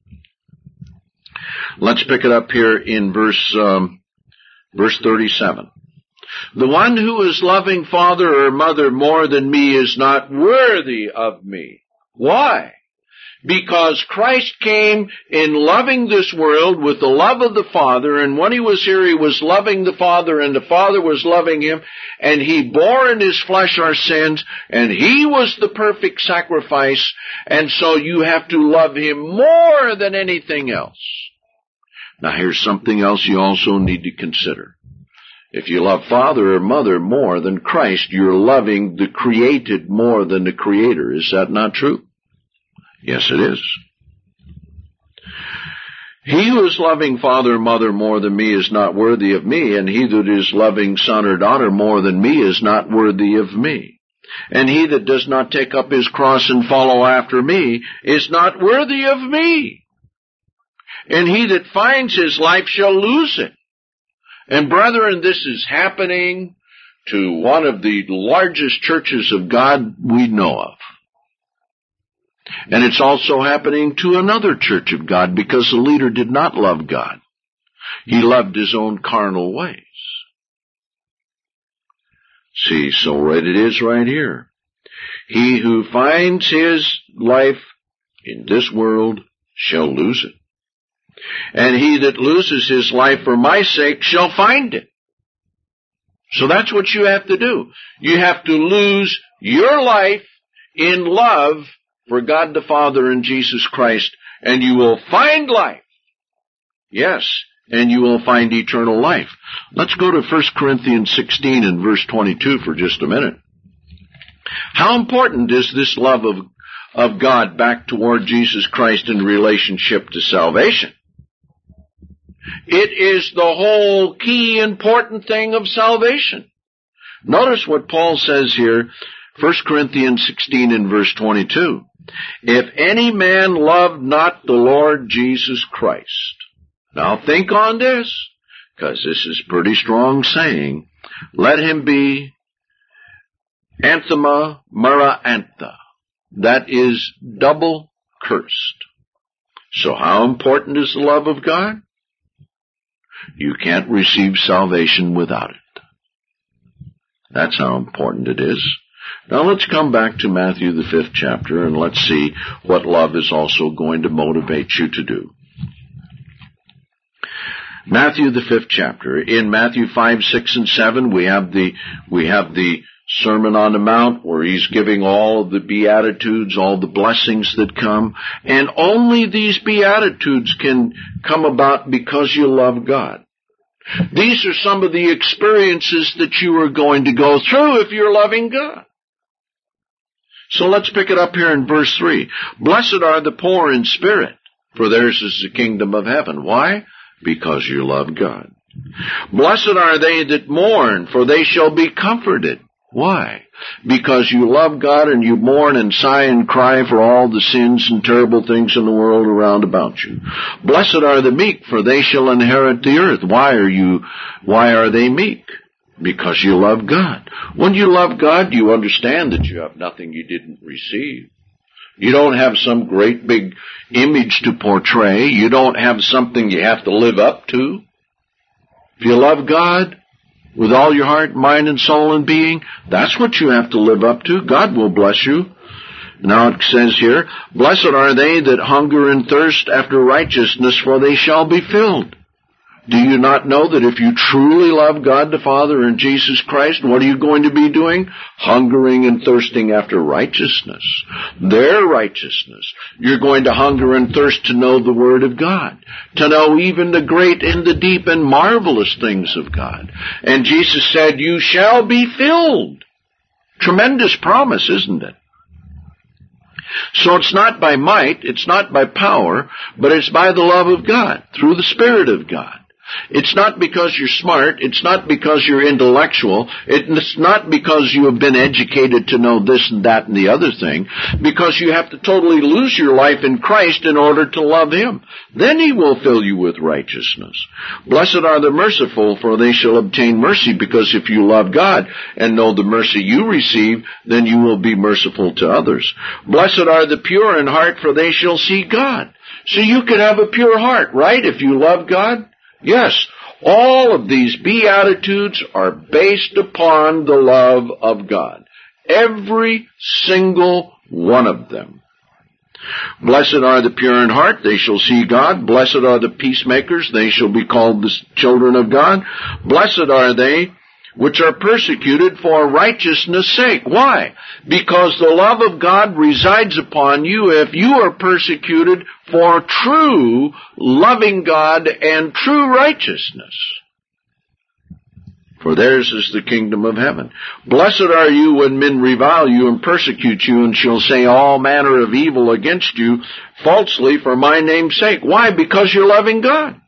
Let's pick it up here in verse, um, verse thirty-seven. The one who is loving father or mother more than me is not worthy of me. Why? Because Christ came in loving this world with the love of the Father, and when he was here, he was loving the Father, and the Father was loving him, and he bore in his flesh our sins, and he was the perfect sacrifice, and so you have to love him more than anything else. Now here's something else you also need to consider. If you love father or mother more than Christ, you're loving the created more than the Creator. Is that not true? Yes, it is. He who is loving father or mother more than me is not worthy of me, and he that is loving son or daughter more than me is not worthy of me. And he that does not take up his cross and follow after me is not worthy of me. And he that finds his life shall lose it. And brethren, this is happening to one of the largest churches of God we know of. And it's also happening to another church of God because the leader did not love God. He loved his own carnal ways. See, so right it is right here. He who finds his life in this world shall lose it. And he that loses his life for my sake shall find it. So that's what you have to do. You have to lose your life in love for God the Father and Jesus Christ, and you will find life. Yes, and you will find eternal life. Let's go to First Corinthians sixteen and verse twenty-two for just a minute. How important is this love of, of God back toward Jesus Christ in relationship to salvation? It is the whole key important thing of salvation. Notice what Paul says here, First Corinthians sixteen and verse twenty-two. If any man love not the Lord Jesus Christ. Now think on this, because this is pretty strong saying. Let him be anathema mara antha. That is double cursed. So how important is the love of God? You can't receive salvation without it. That's how important it is. Now let's come back to Matthew the fifth chapter and let's see what love is also going to motivate you to do. Matthew, the fifth chapter. In Matthew five, six, and seven, we have the, we have the Sermon on the Mount, where he's giving all of the Beatitudes, all the blessings that come. And only these Beatitudes can come about because you love God. These are some of the experiences that you are going to go through if you're loving God. So let's pick it up here in verse three. Blessed are the poor in spirit, for theirs is the kingdom of heaven. Why? Because you love God. Blessed are they that mourn, for they shall be comforted. Why? Because you love God and you mourn and sigh and cry for all the sins and terrible things in the world around about you. Blessed are the meek, for they shall inherit the earth. Why are you, why are they meek? Because you love God. When you love God, you understand that you have nothing you didn't receive. You don't have some great big image to portray. You don't have something you have to live up to. If you love God with all your heart, mind, and soul and being, that's what you have to live up to. God will bless you. Now it says here, blessed are they that hunger and thirst after righteousness, for they shall be filled. Do you not know that if you truly love God the Father and Jesus Christ, what are you going to be doing? Hungering and thirsting after righteousness. Their righteousness. You're going to hunger and thirst to know the Word of God. To know even the great and the deep and marvelous things of God. And Jesus said, you shall be filled. Tremendous promise, isn't it? So it's not by might, it's not by power, but it's by the love of God, through the Spirit of God. It's not because you're smart. It's not because you're intellectual. It's not because you have been educated to know this and that and the other thing. Because you have to totally lose your life in Christ in order to love Him. Then He will fill you with righteousness. Blessed are the merciful, for they shall obtain mercy. Because if you love God and know the mercy you receive, then you will be merciful to others. Blessed are the pure in heart, for they shall see God. So you can have a pure heart, right? If you love God. Yes, all of these Beatitudes are based upon the love of God. Every single one of them. Blessed are the pure in heart, they shall see God. Blessed are the peacemakers, they shall be called the children of God. Blessed are they which are persecuted for righteousness' sake. Why? Because the love of God resides upon you if you are persecuted for true loving God and true righteousness. For theirs is the kingdom of heaven. Blessed are you when men revile you and persecute you and shall say all manner of evil against you falsely for my name's sake. Why? Because you're loving God.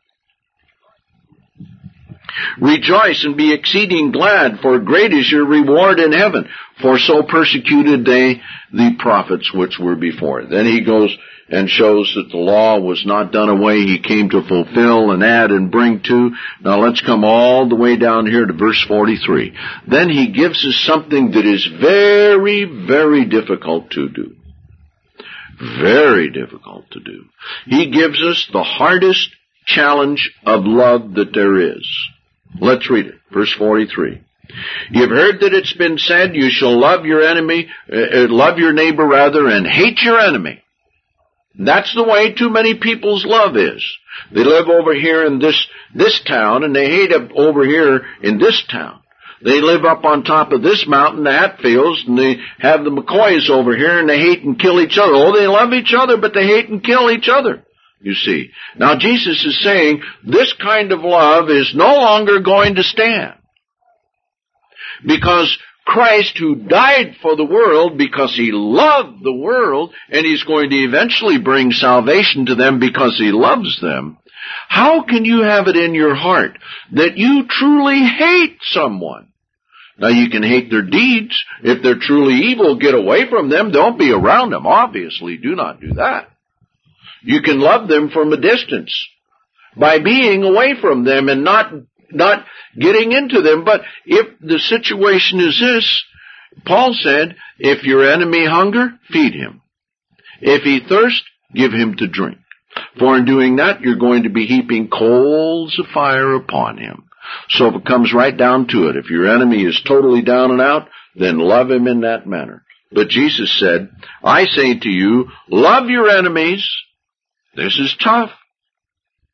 Rejoice and be exceeding glad, for great is your reward in heaven. For so persecuted they the prophets which were before. Then he goes and shows that the law was not done away. He came to fulfill and add and bring to. Now let's come all the way down here to verse forty-three. Then he gives us something that is very, very difficult to do. Very difficult to do. He gives us the hardest challenge of love that there is. Let's read it. Verse forty-three. You've heard that it's been said, you shall love your enemy, uh, love your neighbor rather, and hate your enemy. That's the way too many people's love is. They live over here in this, this town, and they hate up over here in this town. They live up on top of this mountain, the Hatfields, and they have the McCoys over here, and they hate and kill each other. Oh, they love each other, but they hate and kill each other. You see. Now Jesus is saying this kind of love is no longer going to stand. Because Christ, who died for the world because He loved the world, and He's going to eventually bring salvation to them because He loves them, how can you have it in your heart that you truly hate someone? Now you can hate their deeds. If they're truly evil, get away from them. Don't be around them. Obviously, do not do that. You can love them from a distance by being away from them and not not getting into them. But if the situation is this, Paul said, if your enemy hunger, feed him. If he thirst, give him to drink. For in doing that, you're going to be heaping coals of fire upon him. So if it comes right down to it, if your enemy is totally down and out, then love him in that manner. But Jesus said, I say to you, love your enemies. This is tough.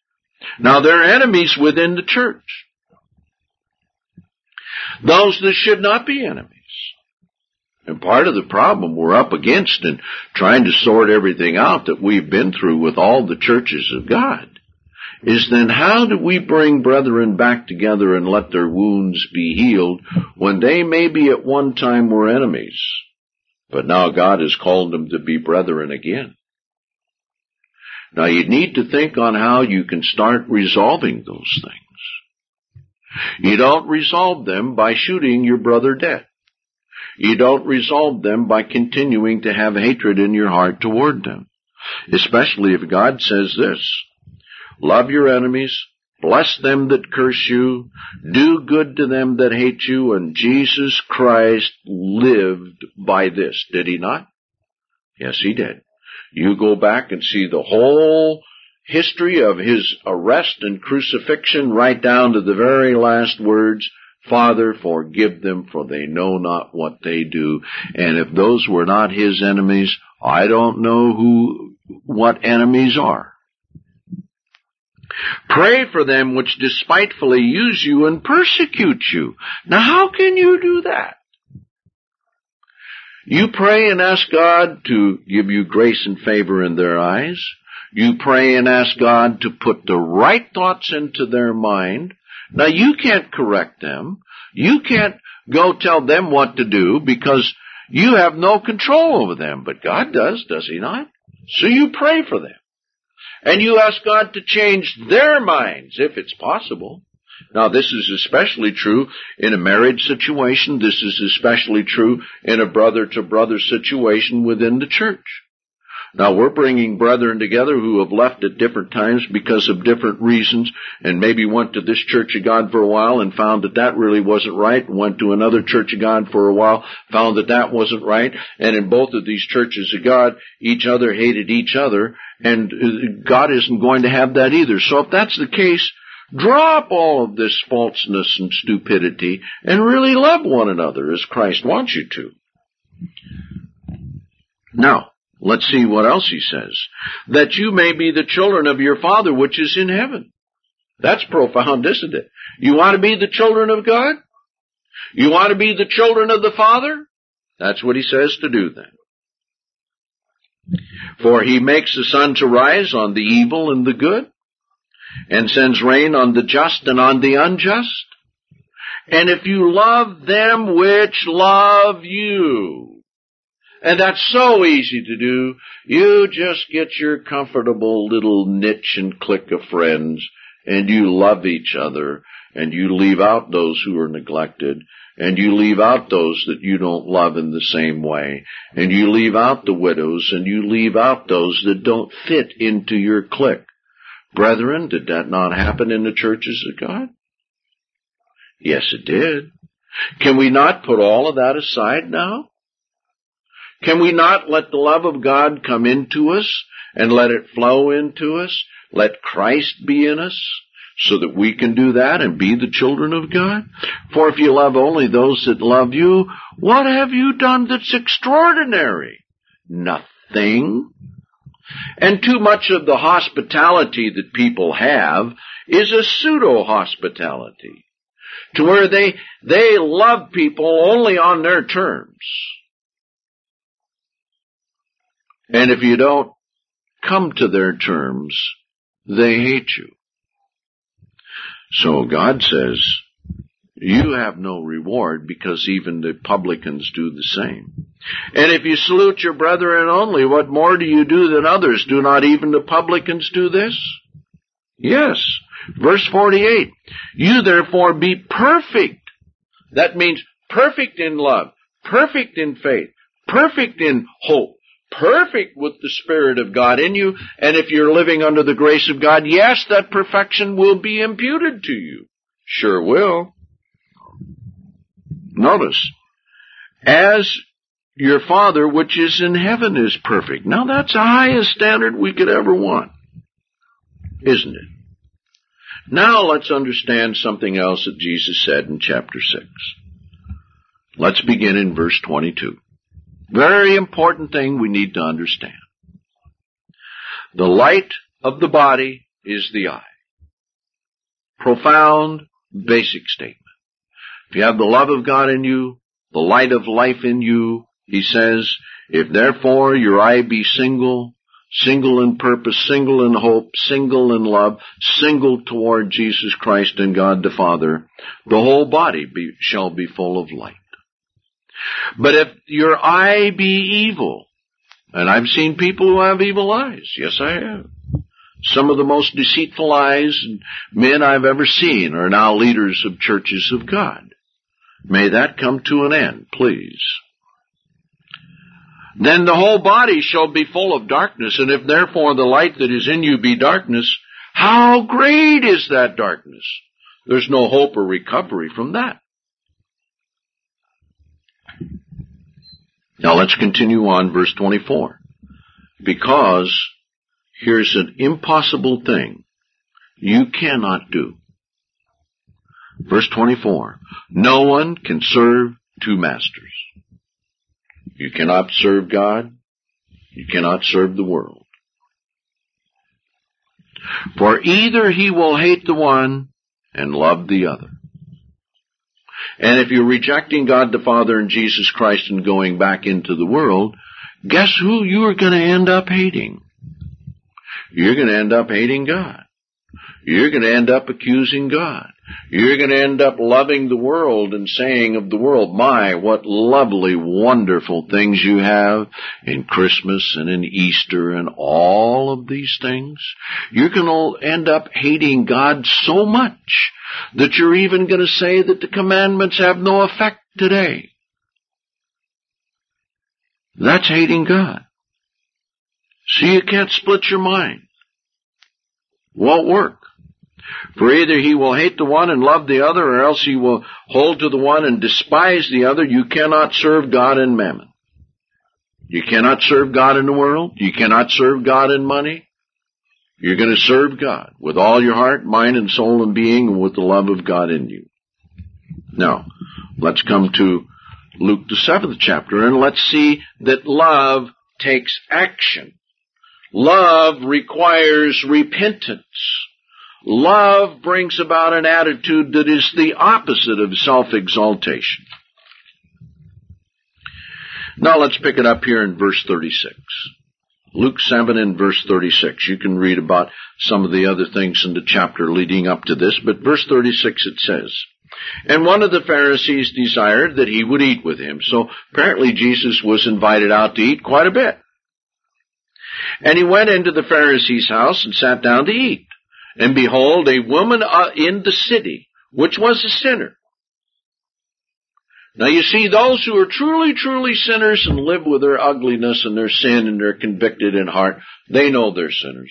Now, there are enemies within the church. Those that should not be enemies. And part of the problem we're up against in trying to sort everything out that we've been through with all the churches of God is then how do we bring brethren back together and let their wounds be healed when they maybe at one time were enemies, but now God has called them to be brethren again? Now you need to think on how you can start resolving those things. You don't resolve them by shooting your brother dead. You don't resolve them by continuing to have hatred in your heart toward them. Especially if God says this, love your enemies, bless them that curse you, do good to them that hate you, and Jesus Christ lived by this. Did he not? Yes, he did. You go back and see the whole history of his arrest and crucifixion right down to the very last words, Father, forgive them, for they know not what they do. And if those were not his enemies, I don't know who, what enemies are. Pray for them which despitefully use you and persecute you. Now, how can you do that? You pray and ask God to give you grace and favor in their eyes. You pray and ask God to put the right thoughts into their mind. Now, you can't correct them. You can't go tell them what to do because you have no control over them. But God does, does he not? So you pray for them. And you ask God to change their minds, if it's possible. Now, this is especially true in a marriage situation. This is especially true in a brother-to-brother situation within the church. Now, we're bringing brethren together who have left at different times because of different reasons, and maybe went to this Church of God for a while and found that that really wasn't right, and went to another Church of God for a while, found that that wasn't right, and in both of these churches of God, each other hated each other, and God isn't going to have that either. So if that's the case, drop all of this falseness and stupidity and really love one another as Christ wants you to. Now, let's see what else he says. That you may be the children of your Father which is in heaven. That's profound, isn't it? You want to be the children of God? You want to be the children of the Father? That's what he says to do then. For he makes the sun to rise on the evil and the good, and sends rain on the just and on the unjust. And if you love them which love you, and that's so easy to do, you just get your comfortable little niche and clique of friends, and you love each other, and you leave out those who are neglected, and you leave out those that you don't love in the same way, and you leave out the widows, and you leave out those that don't fit into your clique. Brethren, did that not happen in the churches of God? Yes, it did. Can we not put all of that aside now? Can we not let the love of God come into us and let it flow into us? Let Christ be in us so that we can do that and be the children of God? For if you love only those that love you, what have you done that's extraordinary? Nothing. And too much of the hospitality that people have is a pseudo-hospitality, to where they, they love people only on their terms. And if you don't come to their terms, they hate you. So God says, you have no reward because even the publicans do the same. And if you salute your brethren only, what more do you do than others? Do not even the publicans do this? Yes. Verse forty-eight, you therefore be perfect. That means perfect in love, perfect in faith, perfect in hope, perfect with the Spirit of God in you. And if you're living under the grace of God, yes, that perfection will be imputed to you. Sure will. Notice, as your Father which is in heaven is perfect. Now that's the highest standard we could ever want, isn't it? Now let's understand something else that Jesus said in chapter six. Let's begin in verse twenty-two. Very important thing we need to understand. The light of the body is the eye. profound, basic statement. If you have the love of God in you, the light of life in you, he says, if therefore your eye be single, single in purpose, single in hope, single in love, single toward Jesus Christ and God the Father, the whole body be, shall be full of light. But if your eye be evil, and I've seen people who have evil eyes, yes I have. Some of the most deceitful eyes and men I've ever seen are now leaders of churches of God. May that come to an end, please. Then the whole body shall be full of darkness, and if therefore the light that is in you be darkness, how great is that darkness? There's no hope or recovery from that. Now let's continue on, verse twenty-four. Because here's an impossible thing you cannot do. Verse twenty-four. No one can serve two masters. You cannot serve God. You cannot serve the world. For either he will hate the one and love the other. And if you're rejecting God the Father and Jesus Christ and going back into the world, guess who you are going to end up hating? You're going to end up hating God. You're going to end up accusing God. You're going to end up loving the world and saying of the world, my, what lovely, wonderful things you have in Christmas and in Easter and all of these things. You're going to end up hating God so much that you're even going to say that the commandments have no effect today. That's hating God. See, you can't split your mind. Won't work. For either he will hate the one and love the other, or else he will hold to the one and despise the other. You cannot serve God and mammon. You cannot serve God in the world. You cannot serve God in money. You're going to serve God with all your heart, mind, and soul and being, and with the love of God in you. Now, let's come to Luke the seventh chapter, and let's see that love takes action. Love requires repentance. Love brings about an attitude that is the opposite of self-exaltation. Now let's pick it up here in verse thirty-six. Luke seven and verse thirty-six. You can read about some of the other things in the chapter leading up to this, but verse thirty-six it says, and one of the Pharisees desired that he would eat with him. So apparently Jesus was invited out to eat quite a bit. And he went into the Pharisee's house and sat down to eat. And behold, a woman in the city, which was a sinner. Now you see, those who are truly, truly sinners and live with their ugliness and their sin and they're convicted in heart, they know they're sinners.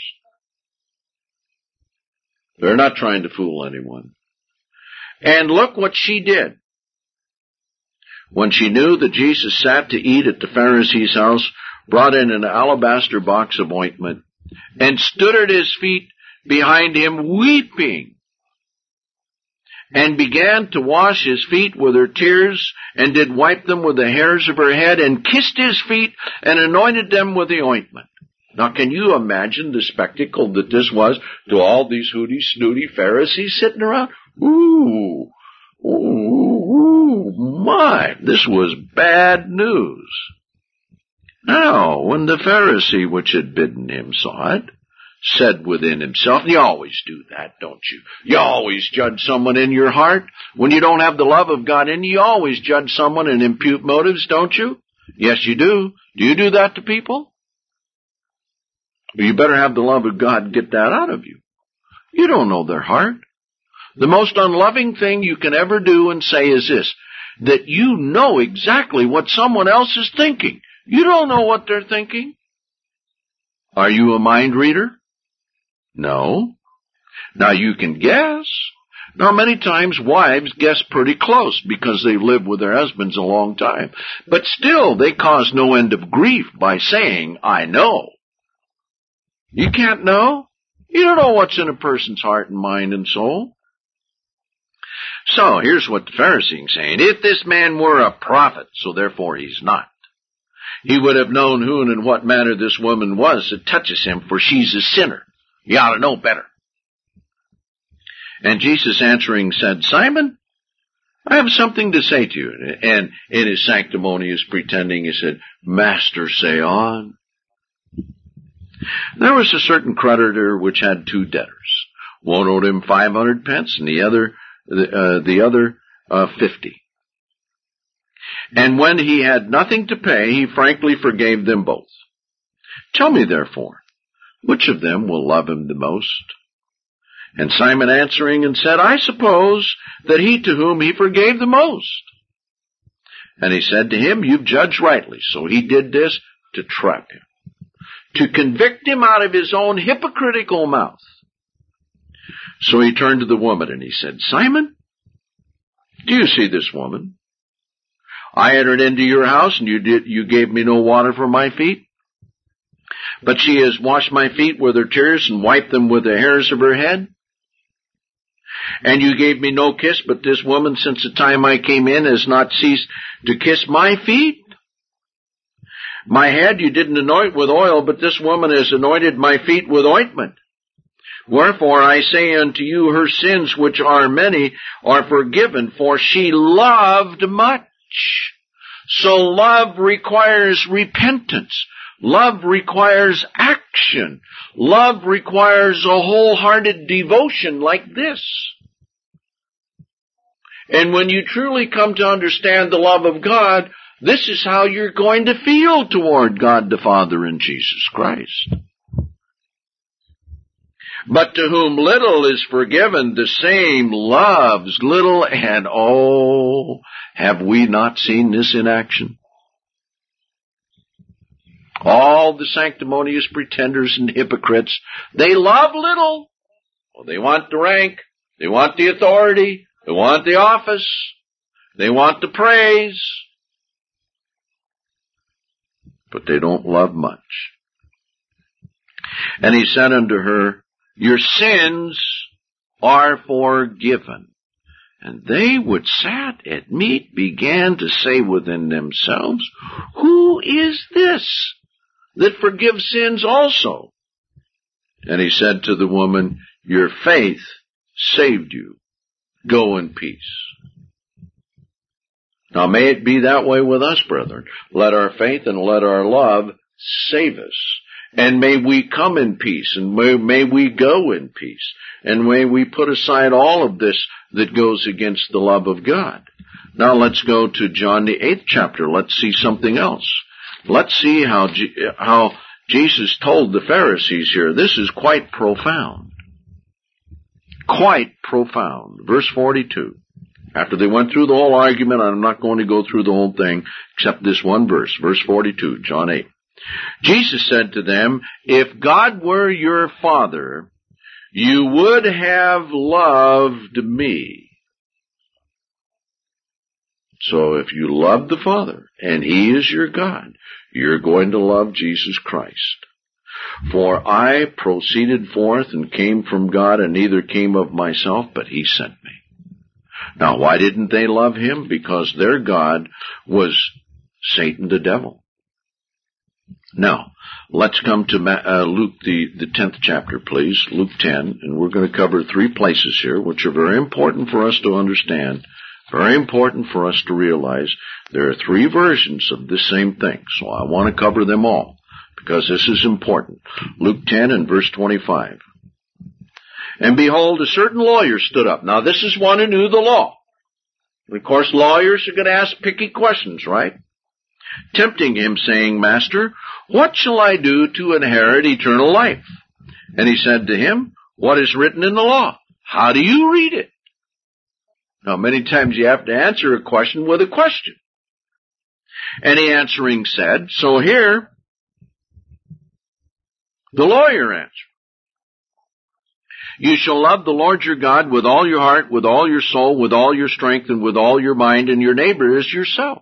They're not trying to fool anyone. And look what she did. When she knew that Jesus sat to eat at the Pharisee's house, brought in an alabaster box of ointment, and stood at his feet behind him weeping, and began to wash his feet with her tears, and did wipe them with the hairs of her head, and kissed his feet, and anointed them with the ointment. Now can you imagine the spectacle that this was to all these hooty, snooty Pharisees sitting around? Ooh, ooh, ooh, my, this was bad news. Now, when the Pharisee which had bidden him saw it, said within himself, and you always do that, don't you? You always judge someone in your heart. When you don't have the love of God in you, you always judge someone and impute motives, don't you? Yes, you do. Do you do that to people? Well, you better have the love of God and get that out of you. You don't know their heart. The most unloving thing you can ever do and say is this, that you know exactly what someone else is thinking. You don't know what they're thinking. Are you a mind reader? No. Now you can guess. Now many times wives guess pretty close because they've lived with their husbands a long time. But still they cause no end of grief by saying, I know. You can't know. You don't know what's in a person's heart and mind and soul. So here's what the Pharisee is saying. If this man were a prophet, so therefore he's not, he would have known who and in what manner this woman was that touches him, for she's a sinner. You ought to know better. And Jesus answering said, Simon, I have something to say to you. And in his sanctimonious pretending, he said, Master, say on. There was a certain creditor which had two debtors. One owed him five hundred pence, and the other, uh, the other, uh, fifty. And when he had nothing to pay, he frankly forgave them both. Tell me, therefore, which of them will love him the most? And Simon answering and said, I suppose that he to whom he forgave the most. And he said to him, You've judged rightly. So he did this to trap him, to convict him out of his own hypocritical mouth. So he turned to the woman and he said, Simon, do you see this woman? I entered into your house and you did, you gave me no water for my feet. But she has washed my feet with her tears and wiped them with the hairs of her head. And you gave me no kiss, but this woman, since the time I came in, has not ceased to kiss my feet. My head you didn't anoint with oil, but this woman has anointed my feet with ointment. Wherefore I say unto you, her sins, which are many, are forgiven, for she loved much. So love requires repentance. Love requires action. Love requires a wholehearted devotion like this. And when you truly come to understand the love of God, this is how you're going to feel toward God the Father and Jesus Christ. But to whom little is forgiven, the same loves little, and oh, have we not seen this in action? All the sanctimonious pretenders and hypocrites, they love little. Well, they want the rank, they want the authority, they want the office, they want the praise, but they don't love much. And he said unto her, Your sins are forgiven. And they which sat at meat began to say within themselves, Who is this that forgives sins also? And he said to the woman, Your faith saved you. Go in peace. Now may it be that way with us, brethren. Let our faith and let our love save us. And may we come in peace, and may, may we go in peace, and may we put aside all of this that goes against the love of God. Now let's go to John the eighth chapter. Let's see something else. Let's see how, G- how Jesus told the Pharisees here. This is quite profound. Quite profound. Verse forty-two. After they went through the whole argument, I'm not going to go through the whole thing, except this one verse. Verse forty-two, John eight. Jesus said to them, If God were your Father, you would have loved me. So if you love the Father, and He is your God, you're going to love Jesus Christ. For I proceeded forth and came from God, and neither came of myself, but He sent me. Now, why didn't they love Him? Because their God was Satan the devil. Now, let's come to uh, Luke, the, the tenth chapter, please, Luke ten, and we're going to cover three places here, which are very important for us to understand, very important for us to realize. There are three versions of this same thing, so I want to cover them all, because this is important. Luke ten and verse twenty-five. And behold, a certain lawyer stood up. Now, this is one who knew the law. And of course, lawyers are going to ask picky questions, right? Tempting him, saying, Master, what shall I do to inherit eternal life? And he said to him, What is written in the law? How do you read it? Now, many times you have to answer a question with a question. And he answering said, so here, the lawyer answered, You shall love the Lord your God with all your heart, with all your soul, with all your strength, and with all your mind, and your neighbor as yourself.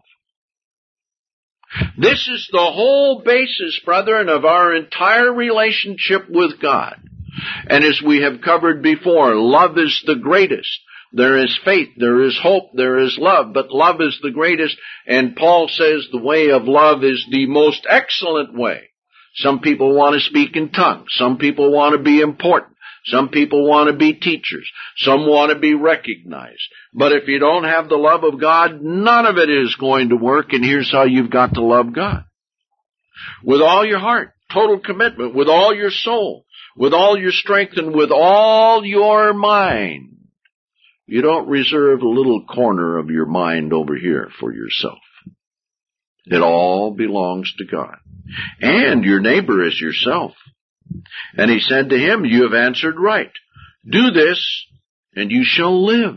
This is the whole basis, brethren, of our entire relationship with God. And as we have covered before, love is the greatest. There is faith, there is hope, there is love, but love is the greatest. And Paul says the way of love is the most excellent way. Some people want to speak in tongues. Some people want to be important. Some people want to be teachers. Some want to be recognized. But if you don't have the love of God, none of it is going to work, and here's how you've got to love God. With all your heart, total commitment, with all your soul, with all your strength, and with all your mind. You don't reserve a little corner of your mind over here for yourself. It all belongs to God. And your neighbor is yourself. And he said to him, you have answered right. Do this, and you shall live.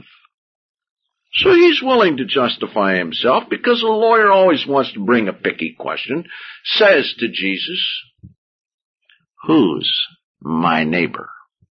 So he's willing to justify himself, because a lawyer always wants to bring a picky question. Says to Jesus, who's my neighbor?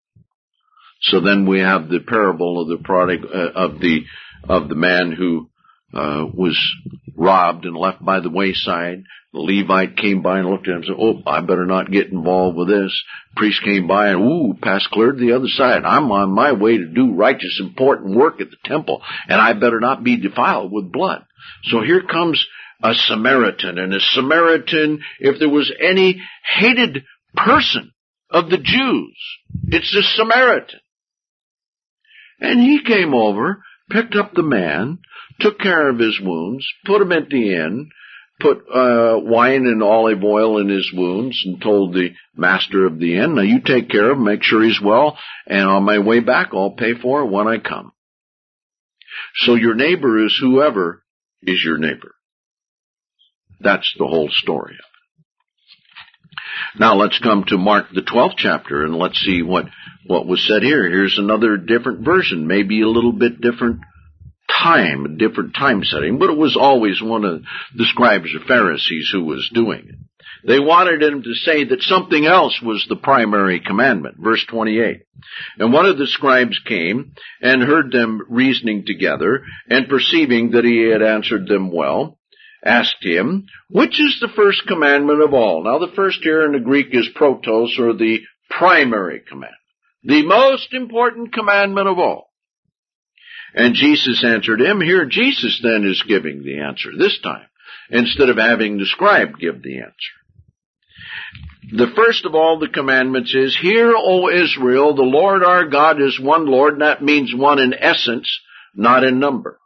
So then we have the parable of the prodigal, uh, of the of the man who uh, was robbed and left by the wayside. The Levite came by and looked at him and said, oh, I better not get involved with this. Priest came by and, ooh, pass cleared to the other side. I'm on my way to do righteous, important work at the temple, and I better not be defiled with blood. So here comes a Samaritan, and a Samaritan, if there was any hated person of the Jews, it's the Samaritan. And he came over, picked up the man, took care of his wounds, put him at the inn, put uh, wine and olive oil in his wounds, and told the master of the inn, now you take care of him, make sure he's well, and on my way back I'll pay for it when I come. So your neighbor is whoever is your neighbor. That's the whole story of it. Now let's come to Mark the twelfth chapter, and let's see what, what was said here. Here's another different version, maybe a little bit different time, a different time setting, but it was always one of the scribes or Pharisees who was doing it. They wanted him to say that something else was the primary commandment. Verse twenty-eight. And one of the scribes came and heard them reasoning together, and perceiving that he had answered them well, asked him, which is the first commandment of all? Now the first here in the Greek is protos, or the primary commandment. The most important commandment of all. And Jesus answered him. Here Jesus then is giving the answer this time, instead of having the scribe give the answer. The first of all the commandments is, hear, O Israel, the Lord our God is one Lord, and that means one in essence, not in number.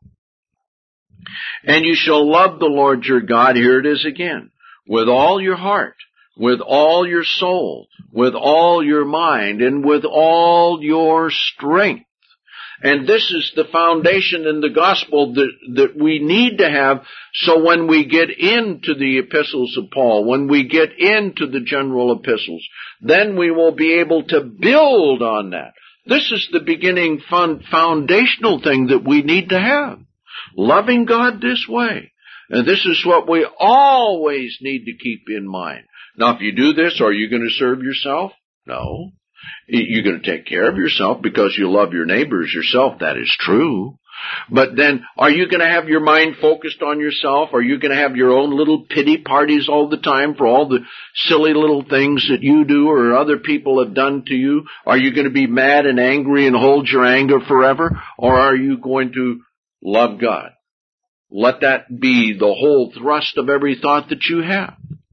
And you shall love the Lord your God, here it is again, with all your heart, with all your soul, with all your mind, and with all your strength. And this is the foundation in the gospel that, that we need to have, so when we get into the epistles of Paul, when we get into the general epistles, then we will be able to build on that. This is the beginning fun, foundational thing that we need to have. Loving God this way. And this is what we always need to keep in mind. Now, if you do this, are you going to serve yourself? No. You're going to take care of yourself because you love your neighbor as yourself. That is true. But then, are you going to have your mind focused on yourself? Are you going to have your own little pity parties all the time for all the silly little things that you do or other people have done to you? Are you going to be mad and angry and hold your anger forever? Or are you going to love God? Let that be the whole thrust of every thought that you have.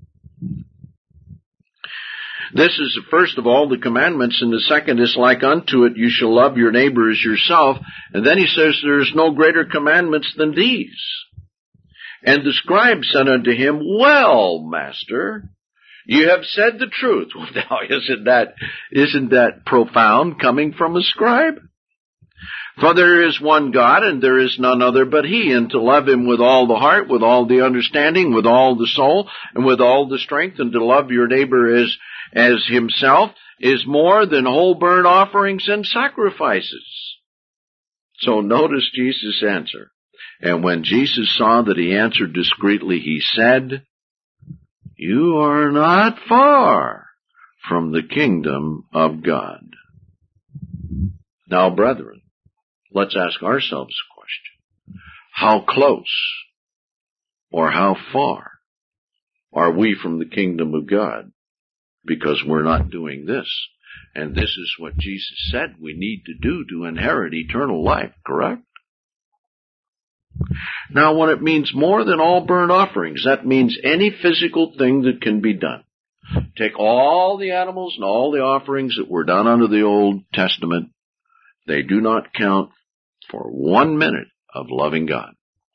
This is the first of all the commandments, and the second is like unto it, you shall love your neighbor as yourself. And then he says, there is no greater commandments than these. And the scribe said unto him, well, master, you have said the truth. Well, now, isn't that, isn't that profound coming from a scribe? For there is one God, and there is none other but he, and to love him with all the heart, with all the understanding, with all the soul, and with all the strength, and to love your neighbor as, as himself, is more than whole burnt offerings and sacrifices. So notice Jesus' answer. And when Jesus saw that he answered discreetly, he said, you are not far from the kingdom of God. Now, brethren, let's ask ourselves a question. How close or how far are we from the kingdom of God? Because we're not doing this. And this is what Jesus said we need to do to inherit eternal life, correct? Now, when it means more than all burnt offerings, that means any physical thing that can be done. Take all the animals and all the offerings that were done under the Old Testament. They do not count for one minute of loving God.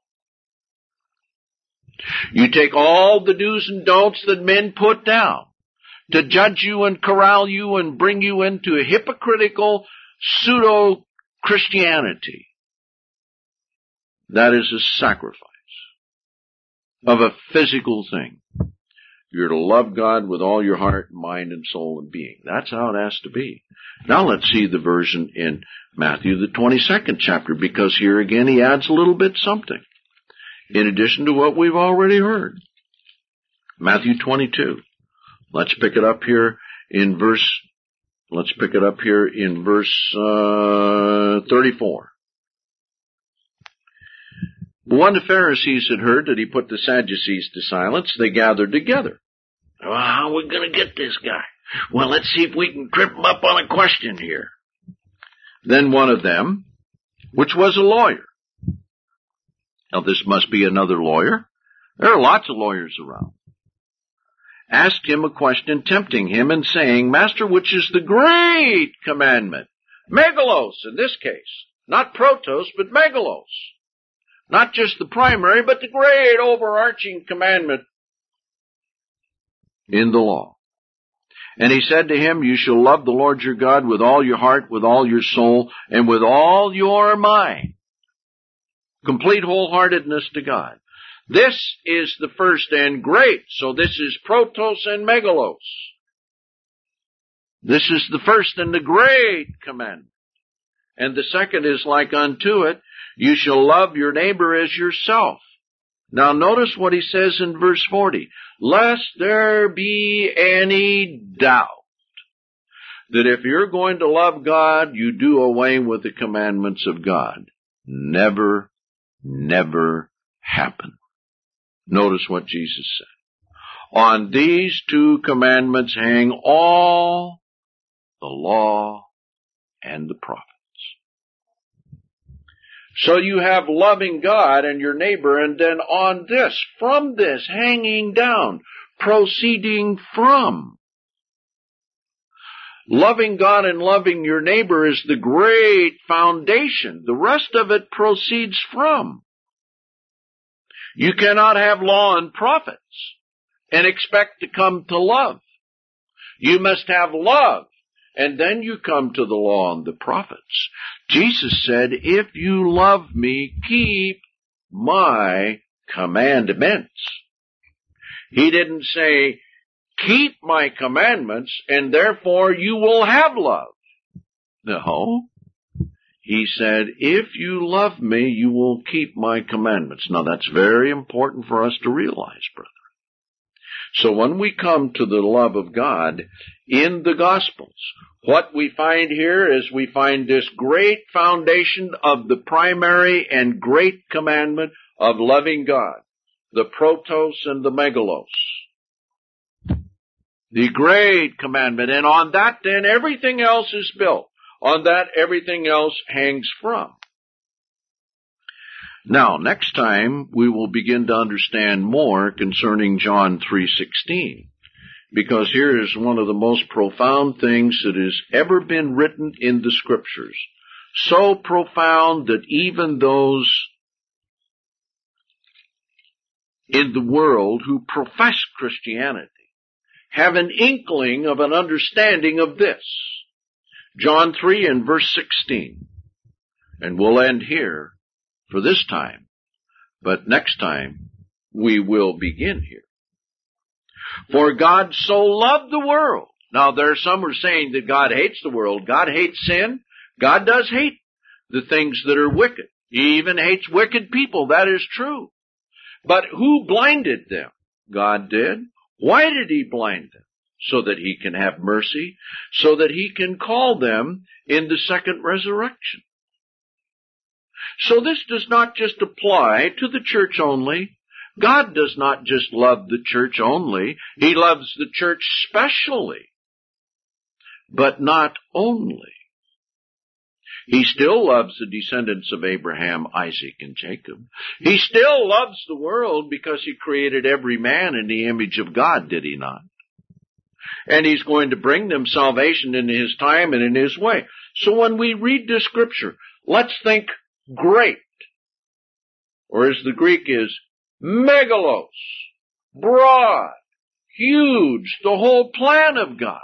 You take all the do's and don'ts that men put down to judge you and corral you and bring you into a hypocritical pseudo-Christianity. That is a sacrifice of a physical thing. You're to love God with all your heart, mind, and soul and being. That's how it has to be. Now let's see the version in Matthew, the twenty-second chapter, because here again he adds a little bit something in addition to what we've already heard. Matthew twenty-two. Let's pick it up here in verse, let's pick it up here in verse, uh, thirty-four. When the Pharisees had heard that he put the Sadducees to silence, they gathered together. Well, how are we going to get this guy? Well, let's see if we can trip him up on a question here. Then one of them, which was a lawyer. Now this must be another lawyer. There are lots of lawyers around. Asked him a question, tempting him and saying, Master, which is the great commandment? Megalos in this case. Not protos, but megalos. Not just the primary, but the great overarching commandment in the law. And he said to him, You shall love the Lord your God with all your heart, with all your soul, and with all your mind. Complete wholeheartedness to God. This is the first and great. So this is protos and megalos. This is the first and the great commandment. And the second is like unto it. You shall love your neighbor as yourself. Now notice what he says in verse forty. Lest there be any doubt that if you're going to love God, you do away with the commandments of God. Never, never happen. Notice what Jesus said. On these two commandments hang all the law and the prophets. So you have loving God and your neighbor, and then on this, from this, hanging down, proceeding from. Loving God and loving your neighbor is the great foundation. The rest of it proceeds from. You cannot have law and prophets and expect to come to love. You must have love, and then you come to the law and the prophets. Jesus said, if you love me, keep my commandments. He didn't say, keep my commandments, and therefore you will have love. No. He said, if you love me, you will keep my commandments. Now that's very important for us to realize, brother. So when we come to the love of God in the Gospels, what we find here is we find this great foundation of the primary and great commandment of loving God, the protos and the megalos. The great commandment, and on that then everything else is built. On that everything else hangs from. Now, next time we will begin to understand more concerning John three sixteen, because here is one of the most profound things that has ever been written in the Scriptures. So profound that even those in the world who profess Christianity have an inkling of an understanding of this. John three and verse sixteen. And we'll end here for this time. But next time we will begin here. For God so loved the world. Now there are some who are saying that God hates the world. God hates sin. God does hate the things that are wicked. He even hates wicked people. That is true. But who blinded them? God did. Why did he blind them? So that he can have mercy, so that he can call them in the second resurrection. So this does not just apply to the church only. God does not just love the church only. He loves the church specially, but not only. He still loves the descendants of Abraham, Isaac, and Jacob. He still loves the world because he created every man in the image of God, did he not? And He's going to bring them salvation in His time and in His way. So when we read this scripture, let's think great. Or as the Greek is, megalos, broad, huge, the whole plan of God.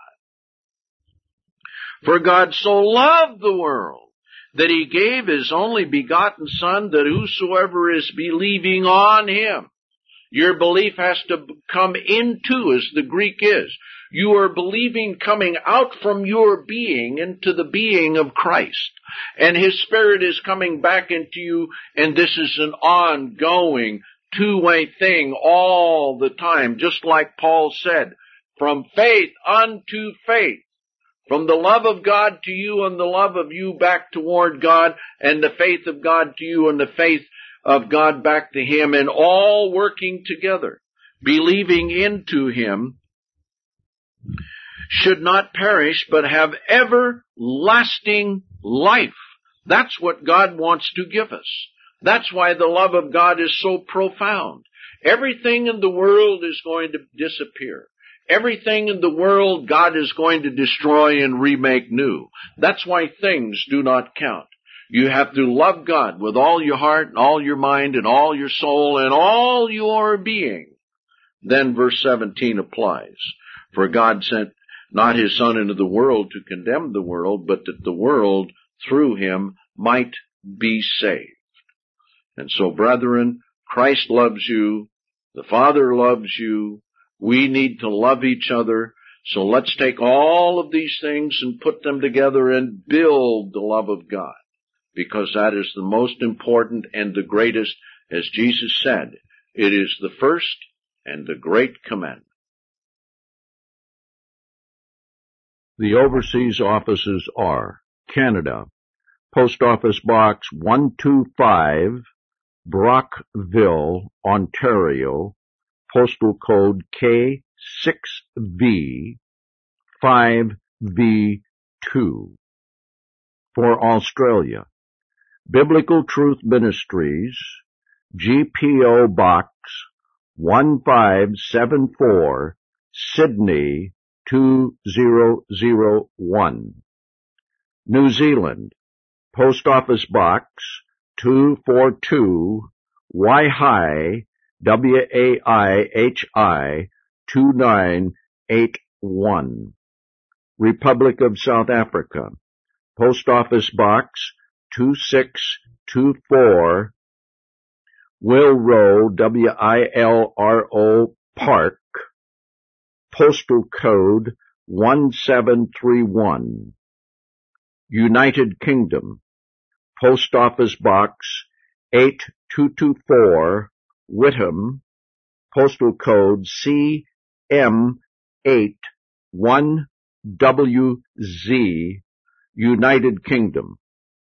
For God so loved the world that He gave His only begotten Son, that whosoever is believing on Him. Your belief has to come into, as the Greek is. You are believing coming out from your being into the being of Christ. And His Spirit is coming back into you, and this is an ongoing, two-way thing all the time. Just like Paul said, from faith unto faith. From the love of God to you and the love of you back toward God, and the faith of God to you and the faith of God back to Him, and all working together, believing into Him, should not perish but have everlasting life. That's what God wants to give us. That's why the love of God is so profound. Everything in the world is going to disappear. Everything in the world God is going to destroy and remake new. That's why things do not count. You have to love God with all your heart and all your mind and all your soul and all your being. Then verse seventeen applies. For God sent not His Son into the world to condemn the world, but that the world through Him might be saved. And so, brethren, Christ loves you. The Father loves you. We need to love each other. So let's take all of these things and put them together and build the love of God. Because that is the most important and the greatest. As Jesus said, it is the first and the great commandment. The overseas offices are Canada, Post Office Box one two five, Brockville, Ontario, postal code K six V five V two. For Australia, Biblical Truth Ministries, G P O Box one five seven four, Sydney two zero zero one. New Zealand, Post Office Box two forty-two, Waihi, W A I H I two nine eight one. Republic of South Africa, Post Office Box two six two four, Wilro, W I L R O Park, postal code one seven three one. United Kingdom, Post Office Box eight two two four, Whitham, postal code C M eight one W Z, United Kingdom.